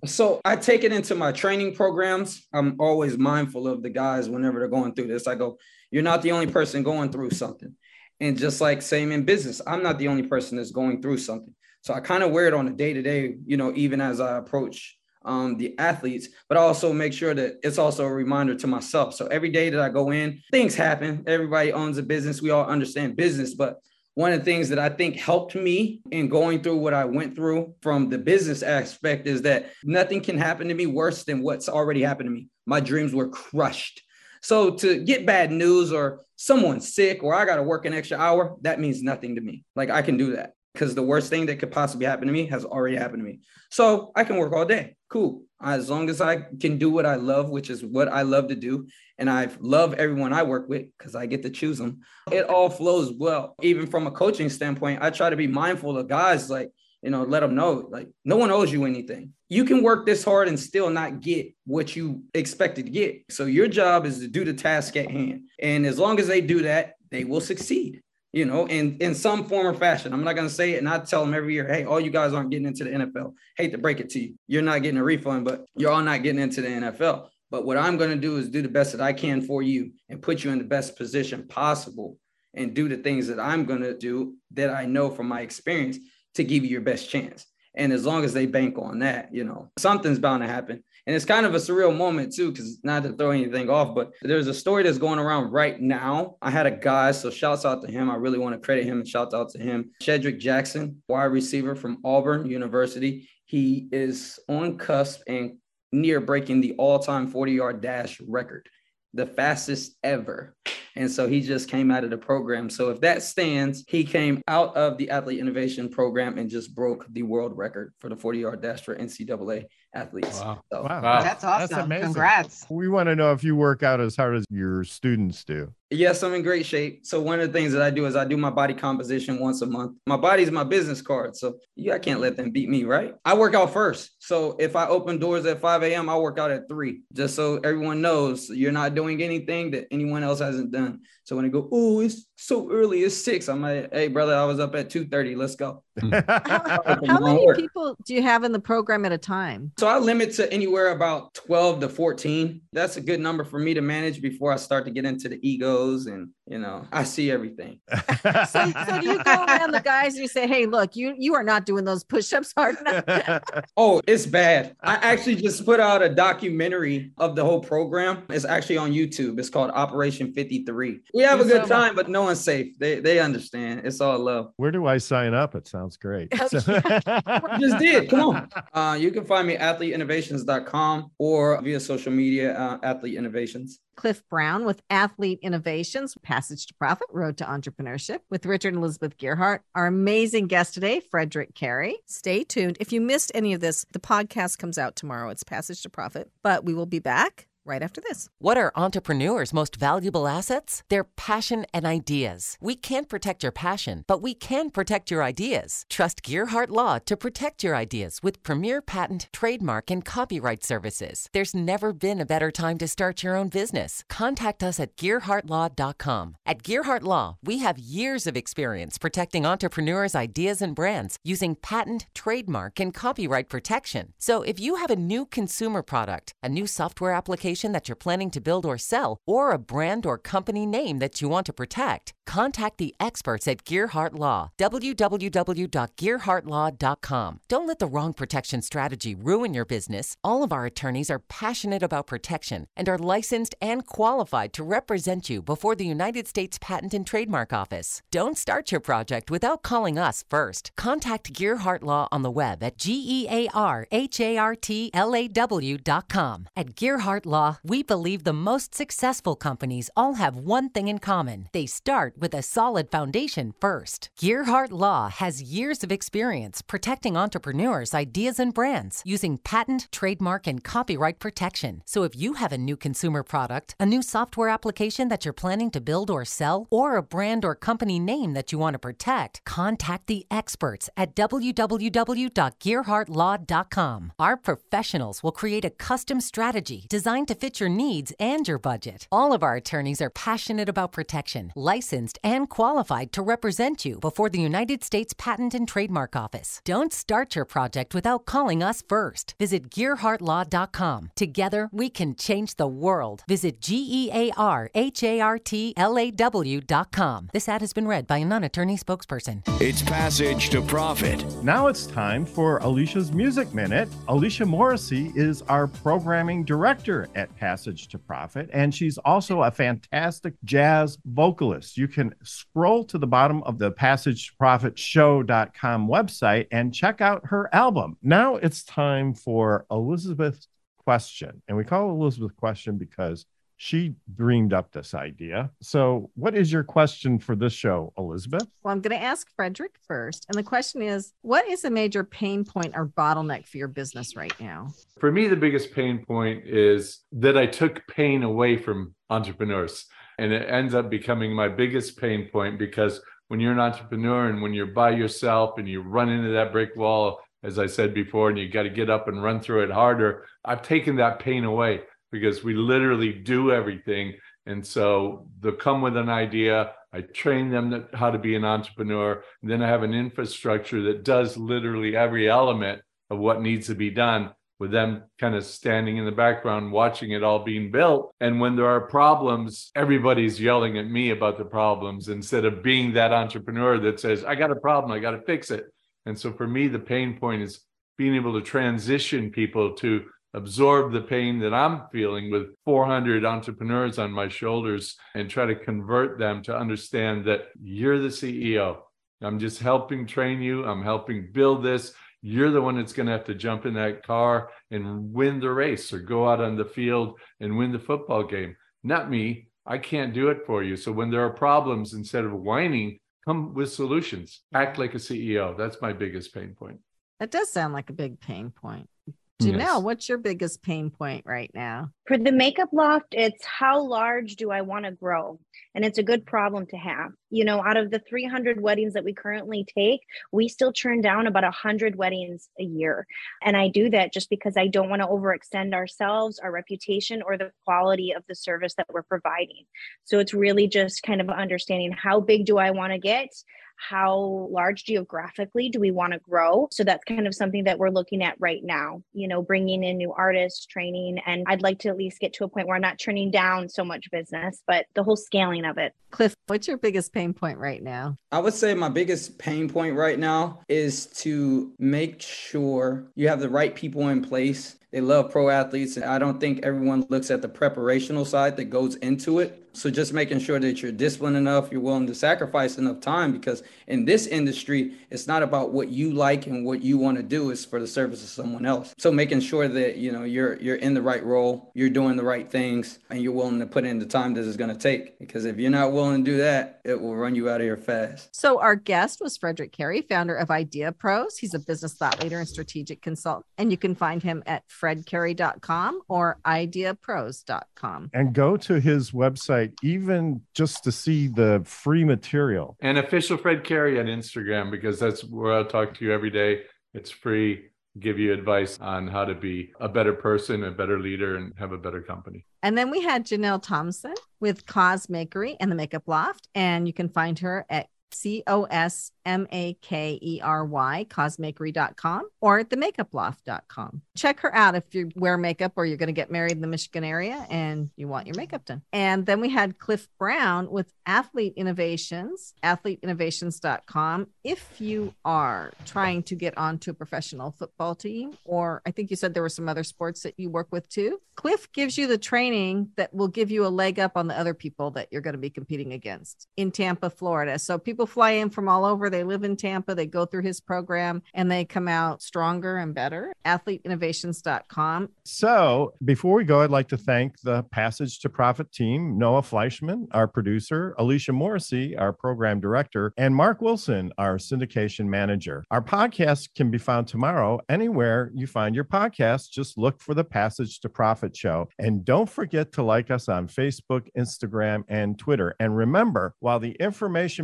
So I take it into my training programs. I'm always mindful of the guys whenever they're going through this. I go, you're not the only person going through something. And just like same in business, I'm not the only person that's going through something. So I kind of wear it on a day-to-day, you know, even as I approach um, the athletes, but I also make sure that it's also a reminder to myself. So every day that I go in, things happen. Everybody owns a business. We all understand business. But one of the things that I think helped me in going through what I went through from the business aspect is that nothing can happen to me worse than what's already happened to me. My dreams were crushed. So to get bad news or someone's sick or I got to work an extra hour, that means nothing to me. Like I can do that because the worst thing that could possibly happen to me has already happened to me. So I can work all day. Cool. As long as I can do what I love, which is what I love to do. And I love everyone I work with because I get to choose them. It all flows well. Even from a coaching standpoint, I try to be mindful of guys like, you know, let them know, like, no one owes you anything. You can work this hard and still not get what you expected to get. So your job is to do the task at hand. And as long as they do that, they will succeed, you know, in, in some form or fashion. I'm not going to say it. And I tell them every year, hey, all you guys aren't getting into the N F L. Hate to break it to you. You're not getting a refund, but you're all not getting into the N F L. But what I'm going to do is do the best that I can for you and put you in the best position possible and do the things that I'm going to do that I know from my experience to give you your best chance. And as long as they bank on that, you know, something's bound to happen. And it's kind of a surreal moment too, because not to throw anything off, but there's a story that's going around right now. I had a guy, so shouts out to him. I really want to credit him and shout out to him. Shedrick Jackson, wide receiver from Auburn University. He is on cusp and near breaking the all-time forty-yard dash record, the fastest ever. And so he just came out of the program. So if that stands, he came out of the Athlete Innovation Program and just broke the world record for the forty-yard dash for N C double A athletes. Wow. So, Wow. That's awesome. That's amazing. Congrats. We want to know if you work out as hard as your students do. yes, I'm in great shape. So one of the things that I do is I do my body composition once a month. My body's my business card. So yeah, I can't let them beat me, right? I work out first. So if I open doors at five a.m., I work out at three, just so everyone knows you're not doing anything that anyone else hasn't done. So when they go, oh, it's so early, it's six. I'm like, hey, brother, I was up at two thirty. Let's go. How, how many people do you have in the program at a time? So I limit to anywhere about twelve to fourteen. That's a good number for me to manage before I start to get into the egos and, you know, I see everything. So, so do you go around the guys and you say, hey, look, you, you are not doing those push-ups hard enough. Oh, it's bad. I actually just put out a documentary of the whole program. It's actually on YouTube. It's called Operation fifty-three. We have a good time, but no one's safe. They they understand. It's all love. Where do I sign up? It sounds great. So- Just did. Come on. Uh, you can find me at athlete innovations dot com or via social media, uh, Athlete Innovations. Cliff Brown with Athlete Innovations, Passage to Profit, Road to Entrepreneurship with Richard and Elizabeth Gearhart. Our amazing guest today, Frederick Carey. Stay tuned. If you missed any of this, the podcast comes out tomorrow. It's Passage to Profit, but we will be back right after this. What are entrepreneurs' most valuable assets? Their passion and ideas. We can't protect your passion, but we can protect your ideas. Trust Gearhart Law to protect your ideas with premier patent, trademark, and copyright services. There's never been a better time to start your own business. Contact us at gearhart law dot com. At Gearhart Law, we have years of experience protecting entrepreneurs' ideas and brands using patent, trademark, and copyright protection. So if you have a new consumer product, a new software application that you're planning to build or sell, or a brand or company name that you want to protect, contact the experts at Gearhart Law. w w w dot gearhart law dot com. Don't let the wrong protection strategy ruin your business. All of our attorneys are passionate about protection and are licensed and qualified to represent you before the United States Patent and Trademark Office. Don't start your project without calling us first. Contact Gearhart Law on the web at G E A R H A R T L A W dot com. At Gearhart Law, we believe the most successful companies all have one thing in common. They start with a solid foundation first. Gearhart Law has years of experience protecting entrepreneurs' ideas and brands using patent, trademark, and copyright protection. So if you have a new consumer product, a new software application that you're planning to build or sell, or a brand or company name that you want to protect, contact the experts at w w w dot gearhart law dot com. Our professionals will create a custom strategy designed to fit your needs and your budget. All of our attorneys are passionate about protection, licensed licensed and qualified to represent you before the United States Patent and Trademark Office. Don't start your project without calling us first. Visit gearhart law dot com. Together, we can change the world. Visit G E A R H A R T L A W dot com. This ad has been read by a non-attorney spokesperson. It's Passage to Profit. Now it's time for Alicia's Music Minute. Alicia Morrissey is our programming director at Passage to Profit, and she's also a fantastic jazz vocalist. You can scroll to the bottom of the passage to profit show dot com website and check out her album. Now it's time for Elizabeth's question. And we call it Elizabeth's question because she dreamed up this idea. So what is your question for this show, Elizabeth? Well, I'm going to ask Frederick first. And the question is, what is a major pain point or bottleneck for your business right now? For me, the biggest pain point is that I took pain away from entrepreneurs. And it ends up becoming my biggest pain point because when you're an entrepreneur and when you're by yourself and you run into that brick wall, as I said before, and you got to get up and run through it harder, I've taken that pain away because we literally do everything. And so they'll come with an idea. I train them to, how to be an entrepreneur. And then I have an infrastructure that does literally every element of what needs to be done, with them kind of standing in the background, watching it all being built. And when there are problems, everybody's yelling at me about the problems instead of being that entrepreneur that says, I got a problem, I got to fix it. And so for me, the pain point is being able to transition people to absorb the pain that I'm feeling with four hundred entrepreneurs on my shoulders and try to convert them to understand that you're the C E O. I'm just helping train you. I'm helping build this. You're the one that's going to have to jump in that car and win the race or go out on the field and win the football game. Not me. I can't do it for you. So when there are problems, instead of whining, come with solutions. Act like a C E O. That's my biggest pain point. That does sound like a big pain point. Janelle, yes. What's your biggest pain point right now? For the Makeup Loft, it's how large do I want to grow? And it's a good problem to have. You know, out of the three hundred weddings that we currently take, we still turn down about one hundred weddings a year. And I do that just because I don't want to overextend ourselves, our reputation, or the quality of the service that we're providing. So it's really just kind of understanding, how big do I want to get? How large geographically do we want to grow? So that's kind of something that we're looking at right now, you know, bringing in new artists, training, and I'd like to at least get to a point where I'm not turning down so much business, but the whole scaling of it. Cliff, what's your biggest pain point right now? I would say my biggest pain point right now is to make sure you have the right people in place. They love pro athletes, and I don't think everyone looks at the preparational side that goes into it. So just making sure that you're disciplined enough, you're willing to sacrifice enough time, because in this industry, it's not about what you like and what you want to do, it's for the service of someone else. So making sure that, you know, you're you're in the right role, you're doing the right things, and you're willing to put in the time that it's going to take. Because if you're not willing to do that, it will run you out of here fast. So our guest was Frederick Carey, founder of Idea Pros. He's a business thought leader and strategic consultant, and you can find him at fred carey dot com or idea pros dot com. And go to his website, even just to see the free material. And official Fred Carey on Instagram, because that's where I'll talk to you every day. It's free, give you advice on how to be a better person, a better leader, and have a better company. And then we had Janelle Thompson with Cosmakery and the Makeup Loft, and you can find her at C O S M A K E R Y, cosmakery dot com, or at the makeup loft dot com. Check her out if you wear makeup or you're going to get married in the Michigan area and you want your makeup done. And then we had Cliff Brown with Athlete Innovations, athlete innovations dot com. If you are trying to get onto a professional football team, or I think you said there were some other sports that you work with too, Cliff gives you the training that will give you a leg up on the other people that you're going to be competing against in Tampa, Florida. So people fly in from all over. They live in Tampa. They go through his program and they come out stronger and better. athlete innovations dot com. So before we go, I'd like to thank the Passage to Profit team, Noah Fleischman, our producer, Alicia Morrissey, our program director, and Mark Wilson, our syndication manager. Our podcast can be found tomorrow anywhere you find your podcast. Just look for the Passage to Profit show. And don't forget to like us on Facebook, Instagram, and Twitter. And remember, while the information on this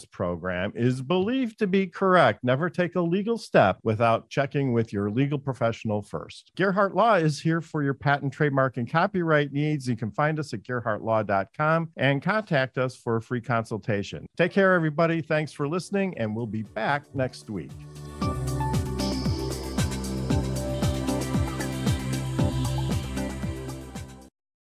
this program is believed to be correct. Never take a legal step without checking with your legal professional first. Gerhardt Law is here for your patent, trademark, and copyright needs. You can find us at gerhardt law dot com and contact us for a free consultation. Take care, everybody. Thanks for listening, and we'll be back next week.